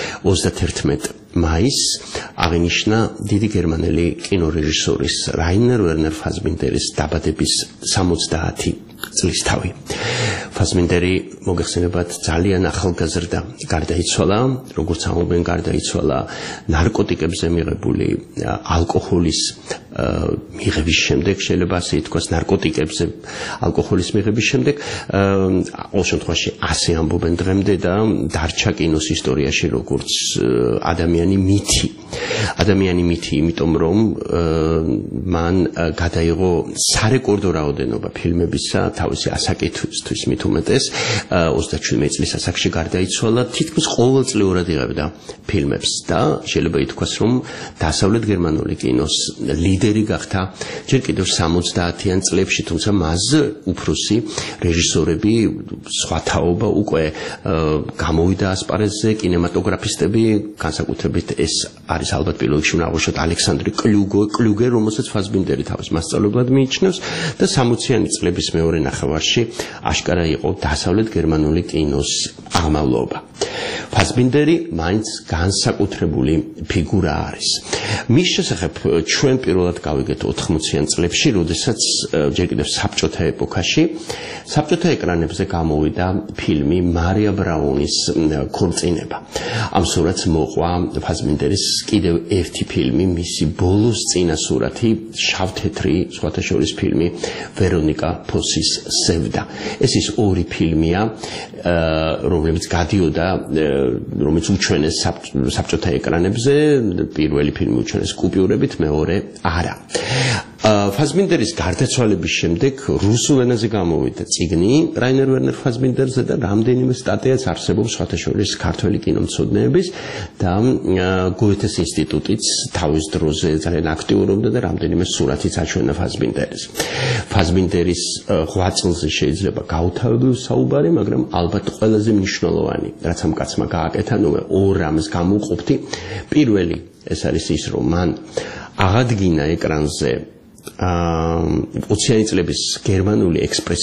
31 მაისს აღინიშნა დიდი გერმანელი კინორეჟისორის რაინერ ვერნერ ფასბინდერის დაბადების 70 წლისთავი. ფასბინდერი მოგეხსენებათ ძალიან ახალგაზრდა გარდაიცვალა, როგორც ამობენ გარდაიცვალა ნარკოტიკებზე მიღებული ალკოჰოლის მიღების შემდეგ, შეიძლება ასე ითქვას, ნარკოტიკებზე ალკოჰოლის მიღების შემდეგ, ყოველ შემთხვევაში ასე ამბობენ დღემდე და დარჩა კინოს ისტორიაში როგორც ადამიანი მითი, იმიტომ რომ მან გადაიღო სარეკორდო რაოდენობა ფილმებისა თავისი ასაკისთვის მით უმეტეს 37 წლის ასაკში გარდაიცვალა, თითქმის ყოველწლიურად იღებდა ფილმებს და შეიძლება ითქვას რომ დასავლეთ გერმანული კინოს ლიდერი გახდა ჯერ კიდევ 70-იან წლებში, თუმცა მასზე უფროსი რეჟისორები, სხვა თაობა უკვე გამოვიდა ასპარეზზე, კინემატოგრაფისტები, განსაკუთრებით ეს არის ალბათ პირველ რიგში უნდა აღნიშნოთ ალექსანდრე კლუგერ, რომელსაც ფასბინდერი თავის მასწავლებლად მიიჩნევს და 60-იანი წლების მეორე ნახევარში აშკარა იყო დასავლეთ გერმანული კინოს აღმავლობა. ფასბინდერი მაინც განსაკუთრებული ფიგურა არის. მის შესახებ ჩვენ პირველად გავიგეთ 80-იან წლებში, როდესაც ჯერ კიდევ საბჭოთა ეპოქაში საბჭოთა ეკრანებზე გამოვიდა ფილმი მარია ბრაუნის ქორწინება. ამ სურათს მოყვა ფასბინდერის კიდევ ერთი ფილმი, მისი ბოლოს წინა სურათი, შავ-თეთრი, სხვათა შორის ფილმი ვერონიკა ფოსის სევდა. ეს ის ორი ფილმია, რომლებიც გადიოდა, რომელიც უჩვენეს საბჭოთა ეკრანებზე, პირველი ფილმი უჩვენეს კუპიურებით, მეორე არა. ფასბინდერის გარდაცვალების შემდეგ რუსულ ენაზე გამოვიდა წიგნი რაინერ ვერნერ ფასბინდერზე და რამდენიმე სტატიაც არსებობს სხვათა შორის ქართველი კინომცოდნეების და გოეთეს ინსტიტუტიც თავის დროზე ძალიან აქტიურობდა და რამდენიმე სურათიც აჩვენა ფასბინდერის. ფასბინდერის ღვაწლზე შეიძლება გაუთავებელ საუბარი, მაგრამ ალბათ ყველაზე მნიშვნელოვანი, რაც ამ კაცმა გააკეთა, ორ რამს გამოვყოფთი. პირველი ეს არის ის, რომ მან აღადგინა ეკრანზე 20-იანი წლების გერმანული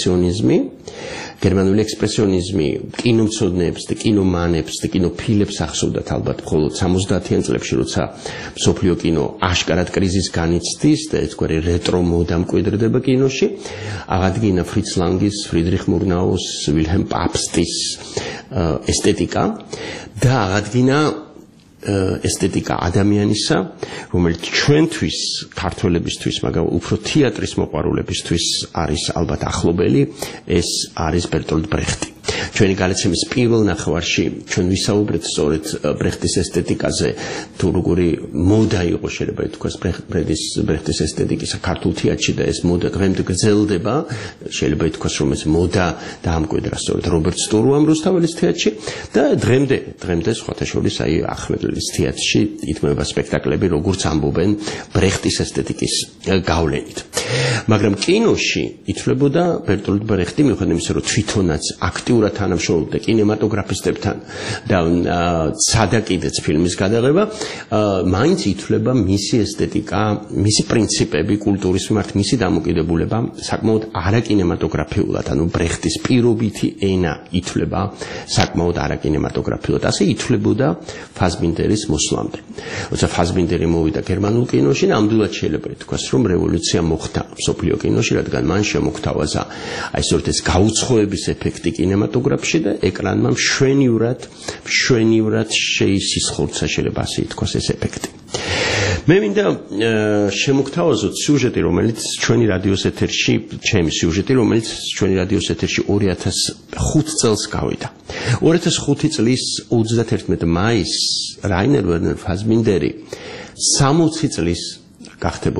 ექსპრესიონიზმი კინომცოდნეებს და კინომანებს და კინოფილებს ახსოვდათ ალბათ მხოლოდ 70-იან წლებში, როცა მსოფლიო კინო აშკარად კრიზისს განიცდის და ერთგვარი რეტრო მოდა მკვიდრდება კინოში. აღადგინა ფრიც ლანგის, ფრიდრიხ მურნაუს, ვილჰელმ პაპსტის ესთეტიკა და აღადგინა ესთეტიკა ადამიანისა, რომელიც ჩვენთვის, ქართველებისთვის, მაგრამ უფრო თეატრის მოყვარულებისთვის არის ალბათ ახლობელი, ეს არის ბერტოლდ ბრეხტი. ჩვენი გადაცემის პირველ ნახევარში ჩვენ ვისაუბრეთ სწორედ ბრეხტის ესთეტიკაზე, თუ როგორი მოდა იყო შეიძლება ითქვას ბრეხტის ესთეტიკისა ქართულ თეატრში და ეს მოდა დღემდე გრძელდება, შეიძლება ითქვას რომ ეს მოდა დაამკვიდრა სწორედ რობერტ სტურუამ რუსთაველის თეატრში და დღემდე სხვათა შორის აი ახმედლის თეატრში ითმება სპექტაკლები, როგორც ამბობენ ბრეხტის ესთეტიკის გავლენით. მაგრამ კინოში ითვლებოდა ბერტოლდ ბრეხტი, მიუხედავად იმისა, რომ თვითონაც აქტიურად თანამშრომლობდა კინემატოგრაფისტებთან და ცადა კიდეც ფილმის გადაღება, მაინც ითვლება მისი ესთეტიკა, მისი პრინციპები კულტურის მიმართ, მისი დამოკიდებულება საკმაოდ არაკინემატოგრაფიულად, ანუ ბრეხტის პირობითი ენა ითვლება საკმაოდ არაკინემატოგრაფიულად. ასე ითვლებოდა ფასბინდერის მოსვლამდე. როცა ფასბინდერი მოვიდა გერმანულ კინოში, ნამდვილად შეიძლება ითქვას, რომ რევოლუცია მოხდა მსოფლიო კინოში, რადგან მან შემოგთავაზა აი სწორედ ეს გაუცხოების ეფექტი კინემატოგრაფში და ეკრანმა მშვენივრად შეისისხლცა, შეიძლება ასე ითქვას, ეს ეფექტი. მე მინდა შემოგთავაზოთ სიუჟეტი, რომელიც ჩვენი რადიოს ეთერში, ჩემი სიუჟეტი, რომელიც ჩვენი რადიოს ეთერში 2005 წელს გავიდა. 2005 წლის 31 მაისს რაინერ ვერნერ ფასბინდერი 60 წლის გახდებოდა.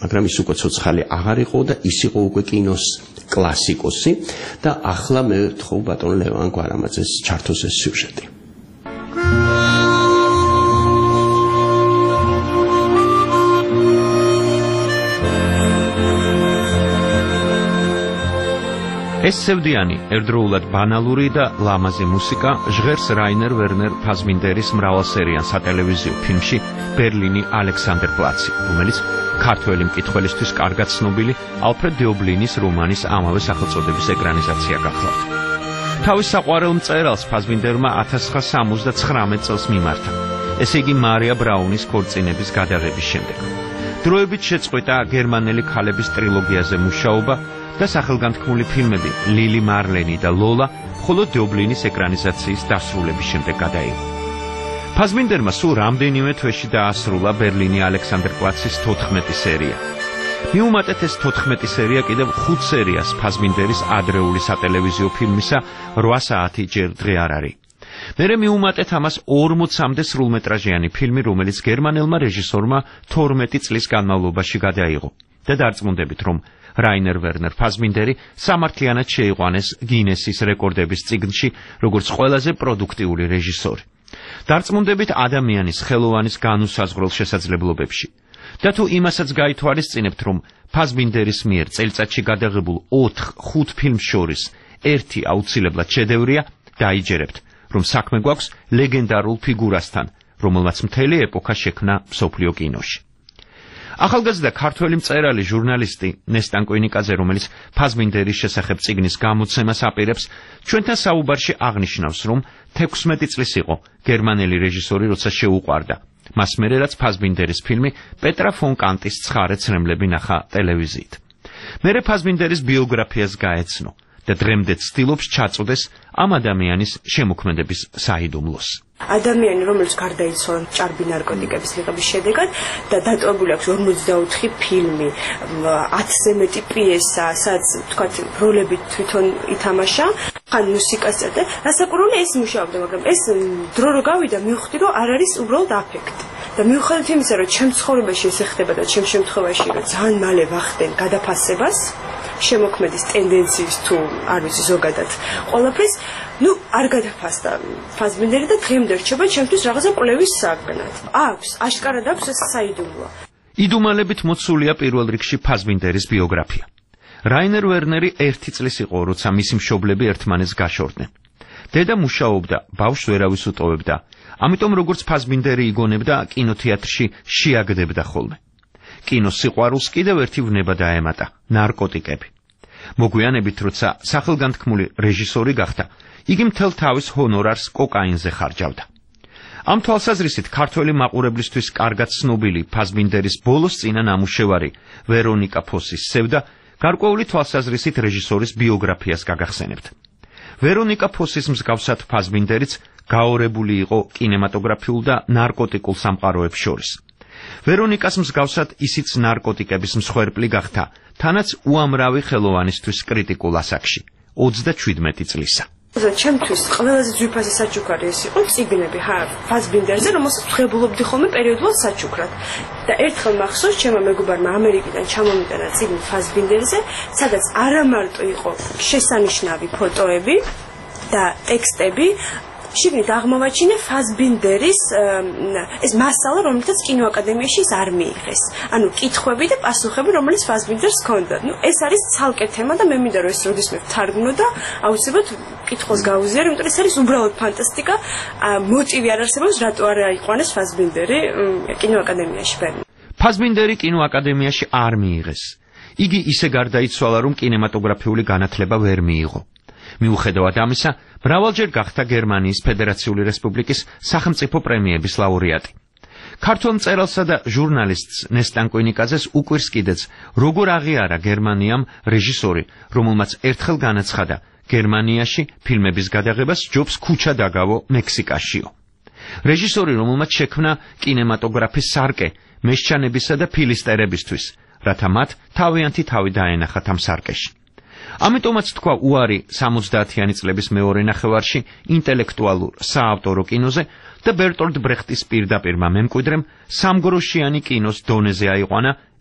მაგრამ ის უკვე ცოცხალი აღარ იყო და ის იყო უკვე კინოს კლასიკოსი და ახლა მე ვთხოვ ბატონ ლევან გვარამაძეს ჩართოს ეს სიუჟეტი. ეს სევდიანი ერთდროულად ბანალური და ლამაზი მუსიკა ჟღერს რაინერ ვერნერ ფაზმინდერის მრავალსერიან სატელევიზიო ფილმში ბერლინი ალექსანდერპლაცი, რომელიც ქართველი მკითხველისთვის კარგად ცნობილი ალფრედ დეობლინის რომანის ამავე სახელწოდების ეკრანიზაცია გახლავთ. თავის საყვარელ მწერალს ფაზმინდერმა 1979 წელს მიმართა, ესე იგი მარია ბრაუნის ქორწინების გადაღების შემდეგ. დროებით შეწყვეტა გერმანელი ქალების ტრილოგიაზე მუშაობა და სახელგანთქმული ფილმები ლილი მარლენი და ლოლა მხოლოდ დეობლინის ეკრანიზაციის დასრულების შემდეგ გადაიღო. ფაზმინდერმა სულ რამდენიმე თვეში დაასრულა ბერლინი ალექსანდერპლაცის 14 სერია. მიუმატეთ ეს 14 სერია კიდევ 5 სერიას ფაზმინდერის ადრეული სატელევიზიო ფილმისა 8 საათი ჯერ დღე არ არის. მერე მიუმატეთ ამას 40-მდე სრულმეტრაჟიანი ფილმი, რომელიც გერმანელმა რეჟისორმა 12 წლის განმავლობაში გადაიღო და დარწმუნდებით, რომ რაინერ ვერნერ ფაზმინდერი სამართლიანად შეიყვანეს გინესის რეკორდების წიგნში როგორც ყველაზე პროდუქტიული რეჟისორი. დარწმუნდებით ადამიანის ხელოვანის განუსაზღვრელ შესაძლებლობებში. და თუ იმასაც გაითვალისწინებთ, რომ ფაზმინდერის მიერ წელიწადში გადაღებულ 4-5 ფილმს შორის ერთი აუცილებლად შედევრია, დაიჯერებთ, რომ საქმე გვაქვს ლეგენდარულ ფიგურასთან, რომელმაც მთელი ეპოქა შექმნა მსოფლიო კინოში. ახალგაზრდა ქართველი მწერალი ჟურნალისტი ნესტან კუინიკაძე, რომელიც ფაზმინდერის შესახებ წიგნის გამოცემას აპირებს, ჩვენთან საუბარში აღნიშნავს, რომ 16 წლის იყო გერმანელი რეჟისორი, როცა შეუყვარდა. მას მერე რაც ფაზმინდერის ფილმი პეტრა ფონ კანტის ცხარე ცრემლები ნახა ტელევიზიით. მერე ფაზმინდერის ბიოგრაფიას გაეცნო და დრემდე ცდილობს ჩაწოდეს ამ ადამიანის შემოქმედების საიდუმლოს. ადამიანი, რომელიც გარდაიცვალა ჭარბი ნარკოტიკების მიღების შედეგად და დატოვებული აქვს 44 ფილმი, 10-ზე მეტი პიესა, სადაც თქვათ როლები თვითონ ითამაშა, ხან მუსიკას წერდა. რასაკვირველია ეს მუშაობდა, მაგრამ ეს დრო რო გავიდა, მივხვდი, რომ არ არის უბრალოდ აფექტი. და მიუხედავად იმისა, რომ ჩემ ცხოვრებაში ეს ეხდება და ჩემ შემთხვევაში რომ ძალიან მალე ვახდენ გადაფასებას, შემოქმედის ტენდენციის თუ არ ვიცი ზოგადად ყველაფრის, არ გადაფასდა ფაზმინდერი და დღემდე რჩება ჩემთვის რაღაცა კვლევის საგნად. აქვს, აშკარად აქვს ეს საიდუმლო. იდუმალებით მოცულია პირველ რიგში ფაზმინდერის ბიოგრაფია. რაინერ ვერნერი 1 წლის იყო, როცა მისი მშობლები ერთმანეთს გაშორდნენ. დედა მუშაობდა, ბავშვს ვერავის უტოვებდა, ამიტომ როგორც ფაზმინდერი იგონებდა, კინოთეატრში შეაგდებდა ხოლმე. კინოს სიყვარულს კიდევ ერთი ვნება დაემატა, ნარკოტიკები. მოგვიანებით, როცა სახელგანთქმული რეჟისორი გახდა, იგი მთელ თავის ჰონორარს კოკაინზე ხარჯავდა. ამ თვალსაზრისით ქართველი მაყურებლისთვის კარგად ცნობილი ფაზმინდერის ბოლოს წინა ნამუშევარი ვერონიკა ფოსის სევდა გარკვეული თვალსაზრისით რეჟისორის ბიოგრაფიას გაგახსენებთ. ვერონიკა ფოსის მსგავსად ფაზმინდერიც გაორებული იყო კინემატოგრაფიულ და ნარკოტიკულ სამყაროებს შორის. ვერონიკას მსგავსად ისიც ნარკოტიკების მსხვერპლი გახდა, თანაც უამრავი ხელოვანისთვის კრიტიკულ ასაკში, 37 წლისა. ჩემთვის ყველაზე ძვირფასი საჩუქარი ეს იყო წიგნები ფაზმინდერზე, რომელსაც ვღებულობდი ხოლმე პერიოდულად საჩუქრად. და ერთხელ მახსოვს, ჩემმა მეგობარმა ამერიკიდან ჩამომიტანა წიგნი ფაზმინდერზე, სადაც არა მარტო იყო შესანიშნავი ფოტოები და ტექსტები, შიგნით აღმოვაჩინე ფაზმინდერის ეს მასალა, რომელთაც კინოაკადემიაში ის არ მიიღეს. ანუ კითხვები და პასუხები, რომელიც ფაზმინდერს ჰქონდა. ეს არის ცალკე თემა და მე მინდა რომ ეს როდისმე ვთარგმნო და აუცილებლად კითხოს გავუზიარო, იმიტომ ეს არის უბრალოდ ფანტასტიკა. მოტივი არ არსებობს, რატო არ აიყვანეს ფაზმინდერი კინოაკადემიაში ბერლინში. ფაზმინდერი კინოაკადემიაში არ მიიღეს. იგი ისე გარდაიცვალა, რომ კინემატოგრაფიული განათლება ვერ მიიღო. მიუხედავად ამისა, მრავალჯერ გახდა გერმანიის ფედერაციული რესპუბლიკის სახელმწიფო პრემიების ლაურეატი. ქართველ მწერალსა და ჟურნალისტს ნესტან კუინიკაძეს უკვირს კიდეც, როგორ აღიარა გერმანიამ რეჟისორი, რომელმაც ერთხელ განაცხადა, გერმანიაში ფილმების გადაღებას ჯობს ქუჩა დაგავო მექსიკაშიო. რეჟისორი, რომელმაც შექმნა კინემატოგრაფის სარკე მესჩანებისა და ფილისტერებისთვის, რათა მათ თავიანთი თავი დაენახათ ამ სარკეში. ამიტომაც თქვა უარი 70-იანი წლების მეორე ნახევარში ინტელექტუალურ საავტორო კინოზე და ბერტოლდ ბრეხტის პირდაპირმა მემკვიდრემ სამგროშიანი კინოს დონეზე აიყვანა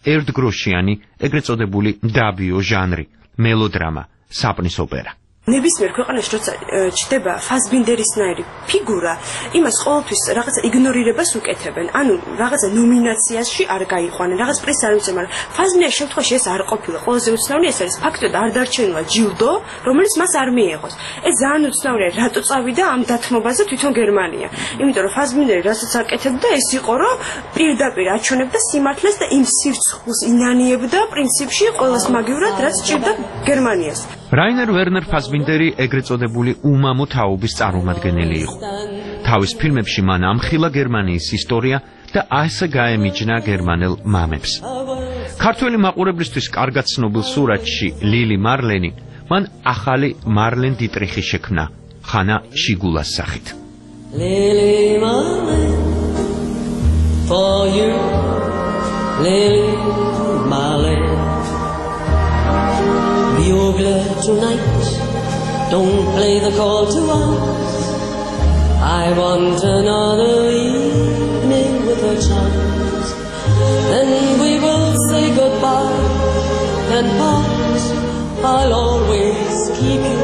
ერთგროშიანი, ეგრეთ წოდებული მდაბიო ჟანრი, მელოდრამა, საპნის ოპერა. ნებისმიერ ქვეყანაში როცა ჩდება ფასბინდერისნაირი ფიგურა, იმას ყოველთვის რაღაცა იგნორირებას უკეთებენ. ანუ რაღაცა ნომინაციაში არ გაიყვანენ, რაღაც პრესს არ უწევენ, მაგრამ ფასბინდერის შემთხვევაში ეს არ ყოფილა. ყველაზე უცნაური ეს არის ფაქტობრივად არ დარჩენილა ჯილდო, რომელიც მას არ მიიღოს. ეს ძალიან უცნაურია, რატო წავიდა ამ დათმობაზე თვითონ გერმანია. იმიტომ რომ ფასბინდერი რასაც აკეთებდა, ეს იყო რომ პირდაპირ აჩვენებდა სიმართლეს და იმ სირცხულს ინანიებდა პრინციპში ყოველს მაგივრად, რაც ჭირდა გერმანიას. რაინერ ვერნერ ფასბინდერი ეგრეთ წოდებული უმამო თაობის წარმომადგენელი იყო. თავის ფილმებში მან ამხილა გერმანიის ისტორია და ასე გაემიჯნა გერმანელ მამებს. ქართველი მაყურებლისთვის კარგად ცნობილ სურათში ლილი მარლენი მან ახალი მარლენ დიტრიხი შექმნა, ხანა შიგულას სახით. Lily Marlene, for you, Lily Marlene. Bugle tonight, don't play the call to us. I want another evening with a chance. Then we will say goodbye and part. I'll always keep you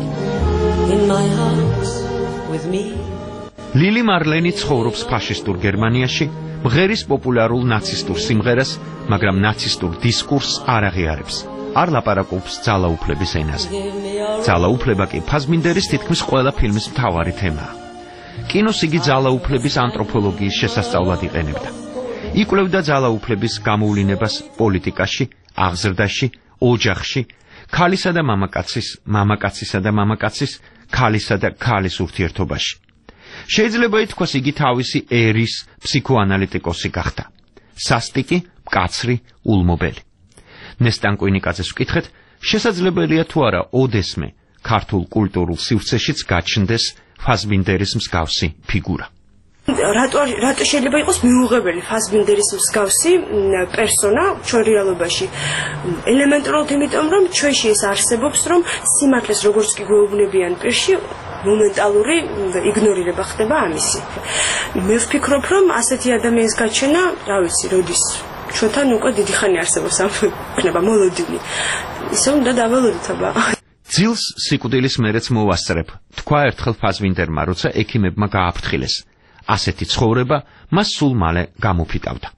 in my heart with me. ლილი მარლენი ცხოვრობს ფაშისტურ გერმანიაში, მღერის პოპულარულ ნაცისტურ სიმღერას, მაგრამ ნაცისტურ დისკურსს არ აღიარებს. არ ლაპარაკობს ძალაუფლების ენაზე. ძალაუფლება კი ფასბინდერის თითქმის ყველა ფილმის მთავარი თემაა. კინოს იგი ძალაუფლების ანთროპოლოგიის შესასწავლად იყენებდა. იკვლევდა ძალაუფლების გამოვლინებას პოლიტიკაში, აღზრდაში, ოჯახში, ქალისა და მამაკაცის, მამაკაცისა და მამაკაცის, ქალისა და ქალის ურთიერთობაში. შეიძლება ითქვას, იგი თავისი ერის ფსიქოანალიტიკოსი გახდა. სასტიკი, მკაცრი, ულმობელი. ნესტან კვინიკაძეს ვკითხეთ, შესაძლებელია თუ არა ოდესმე ქართულ კულტურულ სივრცეშიც გაჩნდეს ფასბინდერის მსგავსი ფიგურა. რატო შეიძლება იყოს მიუღებელი ფასბინდერის მსგავსი პერსონა ჩვენ რეალობაში? ელემენტარულად იმიტომ, რომ ჩვენში ეს არსებობს, რომ სიმართლეს როგორც კი გვეუბნებიან პირში, მომენტალური იგნორირება ხდება ამისი. მე ვფიქრობ, რომ ასეთი ადამიანის გაჩენა, რა ვიცი, როდის ჩვენთან უკვე დიდი ხანი არსებობს ამ იქნება მოლოდინი. ისე უნდა დავალოდოთ აბა. ძილს სიკვდილის მერეც მოვასწრებ, თქვა ერთხელ ფასბინდერმა, როცა ექიმებმა გააფრთხილეს. ასეთი ცხოვრება მას სულ მალე გამოფიტავდა.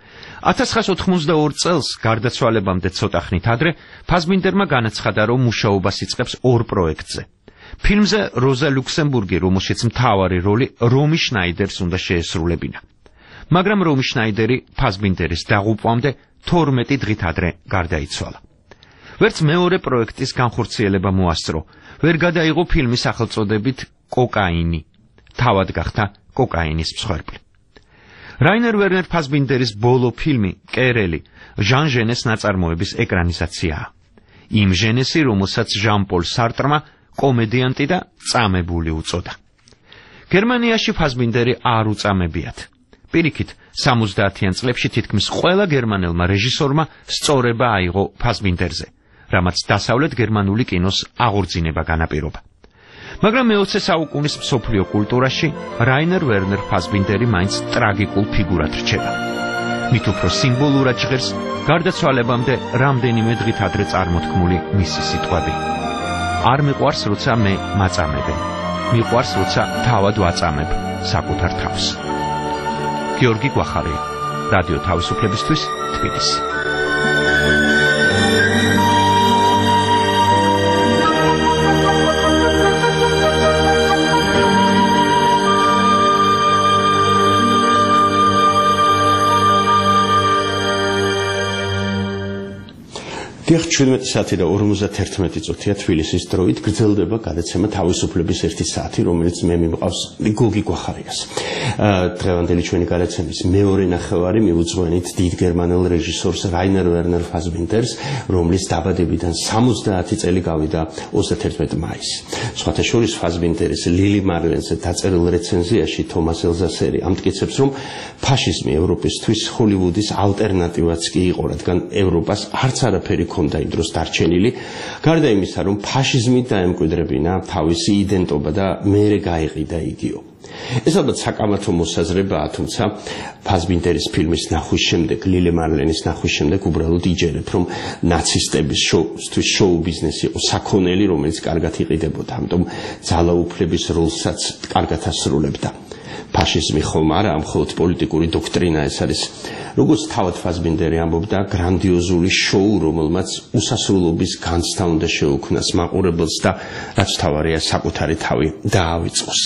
1982 წელს გარდაცვალებამდე ცოტა ხნით ადრე ფასბინდერმა განაცხადა, რომ მუშაობას იწყებს ორ პროექტზე. ფილმზე როზა ლუქსემბურგი, რომელშიც მთავარი როლი რომი შნაიდერს უნდა შეესრულებინა. მაგრამ რომი შნაიდერი ფასბინდერის დაღუპვამდე 12 დღით ადრე გარდაიცვალა. ვერც მეორე პროექტის განხორციელება მოასწრო, ვერ გადაიღო ფილმის სახელწოდებით კოკაინი. თავად გახდა კოკაინის მსხვერპლი. რაინერ ვერნერ ფასბინდერის ბოლო ფილმი კერელი ჟან ჟენეს ნაწარმოების ეკრანიზაციაა. იმ ჟენესი, რომელსაც ჟან-პოლ სარტრმა კომედიანტი და წამებული უწოდა. გერმანიაში ფასბინდერი არ უწამებიათ. პირიქით, 70-იან წლებში თითქმის ყველა გერმანელმა რეჟისორმა სწორება აიღო ფასბინდერზე, რამაც დასავლეთ გერმანული კინოს აღორძინება განაპირობა. მაგრამ მე-20 საუკუნის მსოფლიო კულტურაში რაინერ ვერნერ ფასბინდერი მაინც ტრაგიკულ ფიგურად რჩება. მით უფრო სიმბოლურად ჟღერს გარდაცვალებამდე რამდენიმე დღით ადრე წარმოთქმული მისი სიტყვები. არ მიყვარს, როცა მე მაწამებენ. მიყვარს, როცა თავად ვაწამებ საკუთარ თავს. გიორგი გვახარია, რადიო თავისუფლებისთვის, თბილისი. დიახ, 17 საათი და 51 წუთია თბილისის დროით გრძელდება გადაცემა თავისუფლების 1 საათი, რომელიც მე მიმყავს გოგი გვახარიას. დღევანდელი ჩვენი გადაცემის მეორე ნახევარი მიუძღვენით დიდ გერმანელ რეჟისორს რაინერ ვერნერ ფასბინდერს, რომლის დაბადებიდან 70 წელი გავიდა 31 მაისს. სხვათა შორის ფასბინდერის ლილი მარლენზე დაწერილ რეცენზიაში თომას ელზასერი ამტკიცებს, რომ ფაშიზმი ევროპისთვის ჰოლივუდის ალტერნატივაც კი იყო, რადგან ევროპას არც არაფერი ჰქონდა იმ დროს დარჩენილი. გარდა იმისა, რომ ფაშიზმით დაემკვიდრებინა თავისი იდენტობა და მერე გაიყიდა იგიო. ეს ალბათ საკამათო მოსაზრებაა, თუმცა ფაზბინდერის ფილმის ნახვის შემდეგ, ლილე მარლენის ნახვის შემდეგ უბრალოდ იჯერებ, რომ ნაცისტების შოუ ბიზნესი იყო საქონელი, რომელიც კარგად იყიდებოდა, ამიტომ ძალაუფლების როლსაც კარგად ასრულებდა. ფაშიზმი ხომ არა, მხოლოდ პოლიტიკური დოქტრინა ეს არის. როგორც თავად ფაზბინდერი ამბობდა, გრანდიოზული შოუ, რომელმაც უსასრულობის განცდა უნდა შეუქმნას მაყურებელს და რაც თავარია საკუთარი თავი დაავიწყოს.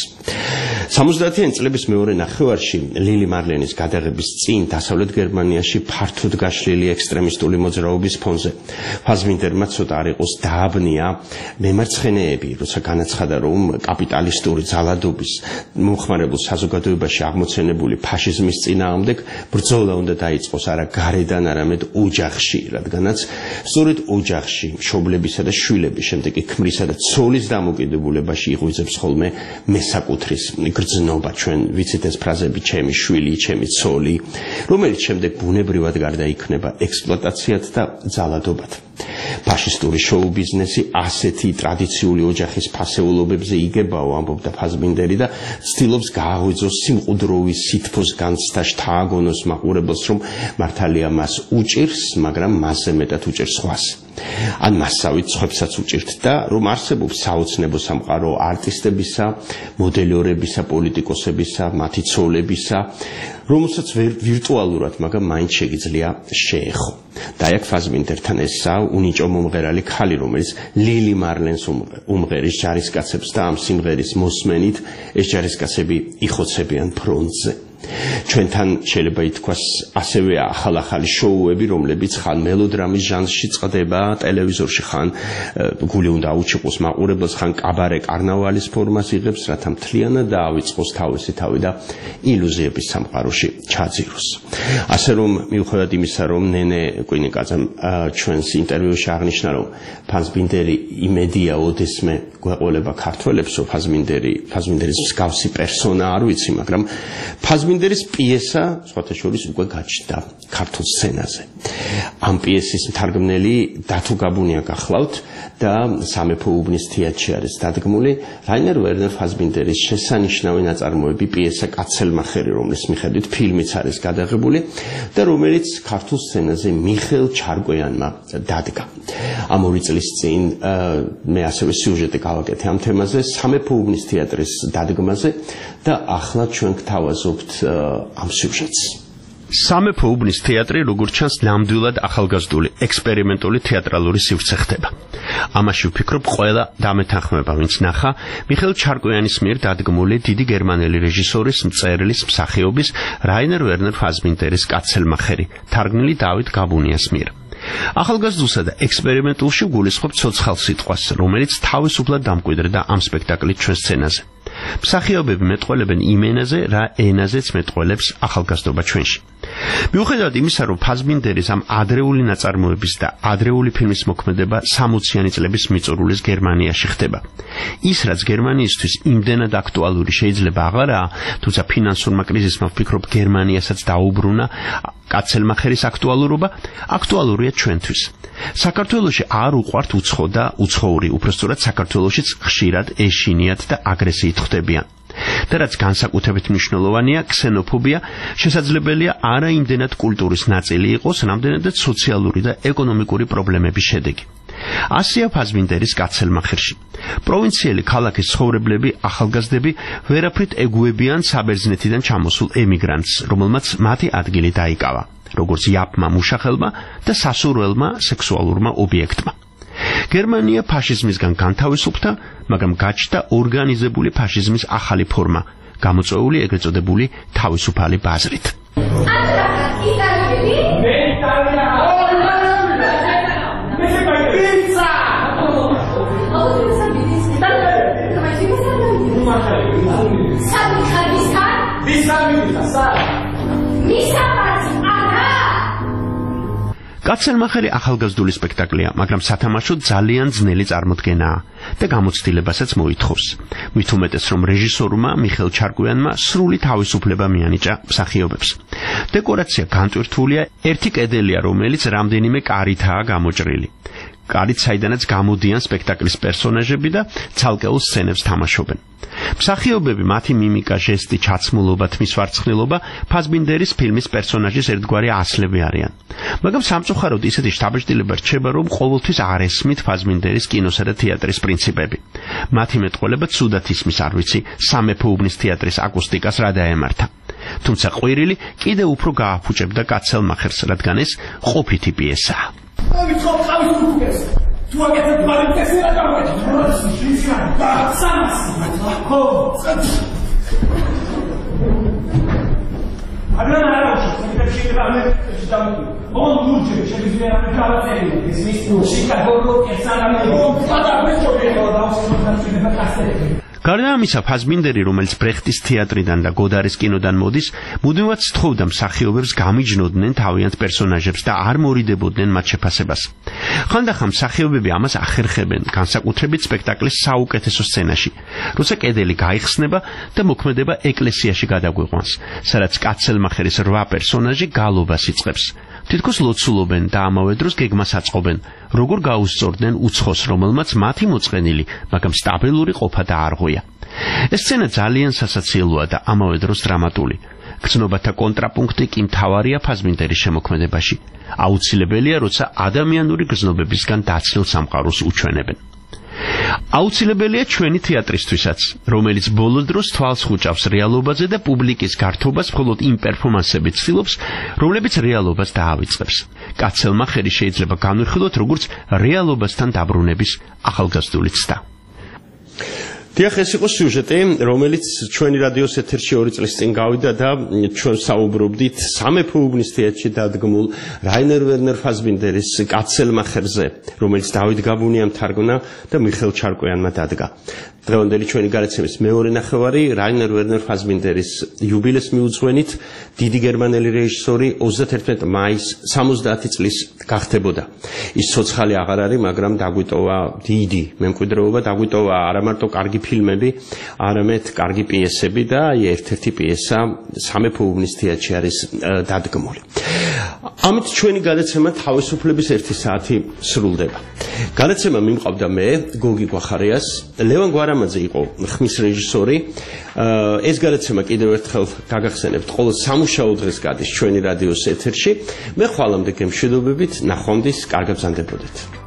70-იანი წლების მეორე ნახევარში ლილი მარლენის გადაღების წინ დასავლეთ გერმანიაში ფართოდ გაშლილი ექსტრემისტული მოძრაობის ფონზე ფაზბინდერმა ცოტა არ იყოს დააბნია მემარცხენეები, როცა განაცხადა, რომ კაპიტალისტური ძალადობის მომხმარებელ საზოგადოებაში აღმოცენებული ფაშიზმის წინააღმდეგ ბრძოლა უნდა დაიწყოს არა გარედან, არამედ ოჯახში, რადგანაც სწორედ ოჯახში მშობლებისა და შვილების, შემდეგ კი ქმრისა და ცოლის დამოკიდებულებაში იღვიძებს ხოლმე მესაკუთრის გრძნობა. ჩვენ ვიცით ეს ფრაზები, ჩემი შვილი, ჩემი ცოლი, რომელიც შემდეგ ბუნებრივად გარდაიქმნება ექსპლუატაციად და ძალადობად. ფაშისტური შოუ ბიზნესი ასეთი ტრადიციული ოჯახის ფასეულობებზე იგებაო, ამბობდა ფაზბინდერი და ცდილობს გააღვიძოს სიმყუდროვის სითბოს განცდა, შთააგონოს მაყურებელს, რომ მართალია მას უჭირს, მაგრამ მასზე მეტად უჭირს სხვას. ან მასავით სხვებსაც უჭირთ და რომ არსებობს საოცნებო სამყარო არტისტებისა, მოდელორებისა, პოლიტიკოსებისა, მათი ცოლებისა, რომელსაც ვირტუალურად, მაგრამ მაინც შეგიძლია შეეხო. და აქ ფაზბინდერთან ესაა უნიჭო მომღერალი ქალი, რომელიც ლილი მარლენს უმღერის ჯარისკაცებს და ამ სიმღერის მოსმენით ეს ჯარისკაცები იხოცებიან ფრონტზე. ჩვენთან შეიძლება ითქვას ასევე ახალ-ახალი შოუები, რომლებიც ხან მელოდრამის ჟანრში წყდება ტელევიზორში, ხან გული უნდა აუჩიყოს მაყურებელს, ხან კაბარე კარნავალის ფორმას იღებს, რათა მთლიანად დაავიწყოს თავისი თავი და ილუზიების სამყაროში ჩაძიროს. ასე რომ მიუხედავად იმისა, რომ ნენე კვინიკაძემ ჩვენს ინტერვიუში აღნიშნა, რომ ფაზბინდერი იმედია ოდესმე გვეყოლება ქართველებს, რომ ფაზბინდერის მსგავსი პერსონა არ ვიცი, მაგრამ ფაზბინდერის პიესა სხვათა შორის უკვე გაჩნდა ქართულ სცენაზე. ამ პიესის მთარგმნელი დათო გაბუნია გახლავთ და სამეფო უბნის თეატრში არის დადგმული რაინერ ვერნერ ფაზბინდერის შესანიშნავი ნაწარმოები პიესა კაცელმახერი, რომლის მიხედვით ფილმიც არის გადაღებული და რომელიც ქართულ სცენაზე მიხეილ ჩარკვიანმა დადგა. ამ 2 წლის წინ მე ასევე სიუჟეტი გავაკეთე ამ თემაზე, სამეფო უბნის თეატრის დადგმაზე და ახლა ჩვენ გთავაზობთ ამ სიუჟეტს. სამეფო უბნის თეატრი, როგორც ჩანს, ნამდვილად ახალგაზრდული ექსპერიმენტული თეატრალური სივრცე ხდება. ამაში ვფიქრობ, ყველა დამეთანხმება, ვინც ნახა მიხეილ ჩარკვიანის მიერ დადგმული დიდი გერმანელი რეჟისორის, მწერლის, მსახიობის რაინერ ვერნერ ფაზბინდერის კაცელმახერი, თარგმნილი დავით გაბუნიას მიერ. ახალგაზრდულსა და ექსპერიმენტულში გულისხმობ ცოცხალ სიტყვას, რომელიც თავისუფლად დამკვიდრდა ამ სპექტაკლის ჩვენ სცენაზე. მსახიობები მეტყველებენ იმ ენაზე, რა ენაზეც მეტყველებს ახალგაზრდობა ჩვენში. მიუხედავად იმისა, რომ ფაზბინდერის ამ ადრეული ნაწარმოების და ადრეული ფილმის მოქმედება 60-იანი წლების მიწურულის გერმანიაში ხდება. ის, რაც გერმანიისთვის იმდენად აქტუალური შეიძლება აღარაა, თუმცა ფინანსურმა კრიზისმა ვფიქრობ გერმანიასაც დაუბრუნა კაცელმახერის აქტუალურობა, აქტუალურია ჩვენთვის. საქართველოში არ უყვართ უცხო და უცხოური, უпростоრად საქართველოშიც ხშირად ეშინიათ და აგრესიით ხდებიან. და რაც განსაკუთრებით მნიშვნელოვანია, ქსენოფობია შესაძლებელია არა იმდენად კულტურის ნაწილი იყოს, რამდენადაც სოციალური და ეკონომიკური პრობლემების შედეგი. ასია ფაზბინდერის კაცელმახერში. პროვინციელი ქალაქის ცხოვრებლები, ახალგაზრდები ვერაფრით ეგუებიან საბერძნეთიდან ჩამოსულ ემიგრანტს, რომელმაც მათი ადგილი დაიკავა, როგორც იაპმა მუშახელმა და სასურველმა სექსუალურმა ობიექტმა. გერმანია ფაშიზმისგან განთავისუფლდა, მაგრამ გაჩნდა ორგანიზებული ფაშიზმის ახალი ფორმა, გამოწვეული ეგრეთ წოდებული თავისუფალი ბაზრით. კაცელმახერი ახალგაზრდული სპექტაკლია, მაგრამ სათამაშოდ ძალიან ძნელი წარმოდგენაა და გამოცდილებასაც მოითხოვს. მით უმეტეს, რომ რეჟისორმა მიხეილ ჩარკვიანმა სრული თავისუფლება მიანიჭა მსახიობებს. დეკორაცია განტვირთვულია, ერთი კედელია, რომელიც რამდენიმე კარითაა გამოჭრილი. კარით, საიდანაც გამოდიან სპექტაკლის პერსონაჟები და ცალკეულ სცენებს თამაშობენ. მსახიობები, მათი მიმიკა, ჟესტი, ჩაცმულობა, თმის ვარცხნილობა ფასბინდერის ფილმის პერსონაჟის ერთგვარი ასლები არიან. მაგრამ სამწუხაროდ ისეთი შთაბეჭდილება რჩება, რომ ყოველთვის არ ესმით ფასბინდერის კინოსა და თეატრის პრინციპები. მათი მეტყველება ცუდად ისმის, არ ვიცი, სამეფო უბნის თეატრის აკუსტიკას რა დაემართა. თუმცა ყვირილი კიდევ უფრო გააფუჭებდა კაცელმახერს, რადგან ეს ყოფითი პიესაა. Tu hai detto che sei la გარდა ამისა, ფასბინდერი, რომელიც ბრეხტის თეატრიდან და გოდარის კინოდან მოდის, მუდმივად სთხოვდა მსახიობებს გამიჯნოდნენ თავიანთ პერსონაჟებს და არ მორიდებოდნენ მათ შეფასებას. ხანდახან მსახიობები ამას ახერხებენ, განსაკუთრებით სპექტაკლის საუკეთესო სცენაში, როცა კედელი გაიხსნება და მოქმედება ეკლესიაში გადაგვიყვანს, სადაც კაცელმახერის 8 პერსონაჟი გალობას იწყებს. თითქოს ლოცულობენ და ამავე დროს გეგმას აწყობენ, როგორ გაუსწორდნენ უცხოს, რომელმაც მათი მოწყენილი, მაგრამ სტაბილური ყოფა დაარღვია. ეს სცენა ძალიან სასაცილოა და ამავე დროს დრამატული. გრძნობათა კონტრაპუნქტი კი მთავარია ფასბინდერის შემოქმედებაში. აუცილებელია, როცა ადამიანური გრძნობებისგან დაცლილ სამყაროს უჩვენებენ. აუცილებელია ჩვენი თეატრისთვისაც, რომელიც ბოლო დროს თვალს ხუჭავს რეალობაზე და პუბლიკის გართობას მხოლოდ იმ პერფორმანსებით ცდილობს, რომლებიც რეალობას დაავიწყებს. კაცელმახერი შეიძლება განვიხილოთ როგორც რეალობასთან დაბრუნების ახალგაზრდული ცდა. დიახ, ეს იყო სიუჟეტი, რომელიც ჩვენი რადიოს ეთერში 2 წლის წინ გავიდა და ჩვენ საუბრობდით სამეფო უბნის თეატრში დადგმულ რაინერ ვერნერ ფასბინდერის კაცელმახერზე, რომელიც დავით გაბუნიამ თარგმნა და მიხეილ ჩარკვიანმა დადგა. დღევანდელი ჩვენი გადაცემის მეორე ნახევარი რაინერ ვერნერ ფასბინდერის იუბილეს მიუძღვენით დიდი გერმანელი რეჟისორი 31 მაისს 70 წლის გახდებოდა. ის ცოცხალი აღარ არის, მაგრამ დაგვიტოვა დიდი მემკვიდრეობა, დაგვიტოვა არა მარტო კარგი ფილმები, არამედ კარგი პიესები და ერთ-ერთი პიესა სამეფო უბნის თეატრში არის დადგმული. ამით ჩვენი გადაცემა თავისუფლების 1 საათი სრულდება. გადაცემა მიმყავდა მე, გოგი გვახარიას, ლევან გვარამაძე იყო ხმის რეჟისორი. ეს გადაცემა კიდევ ერთხელ გაგახსენებთ, ყოველ სამუშაო დღეს გადის ჩვენი რადიოს ეთერში. მე ხვალამდე გემშვიდობებით, ნახვამდის, კარგად ბრძანდებოდეთ.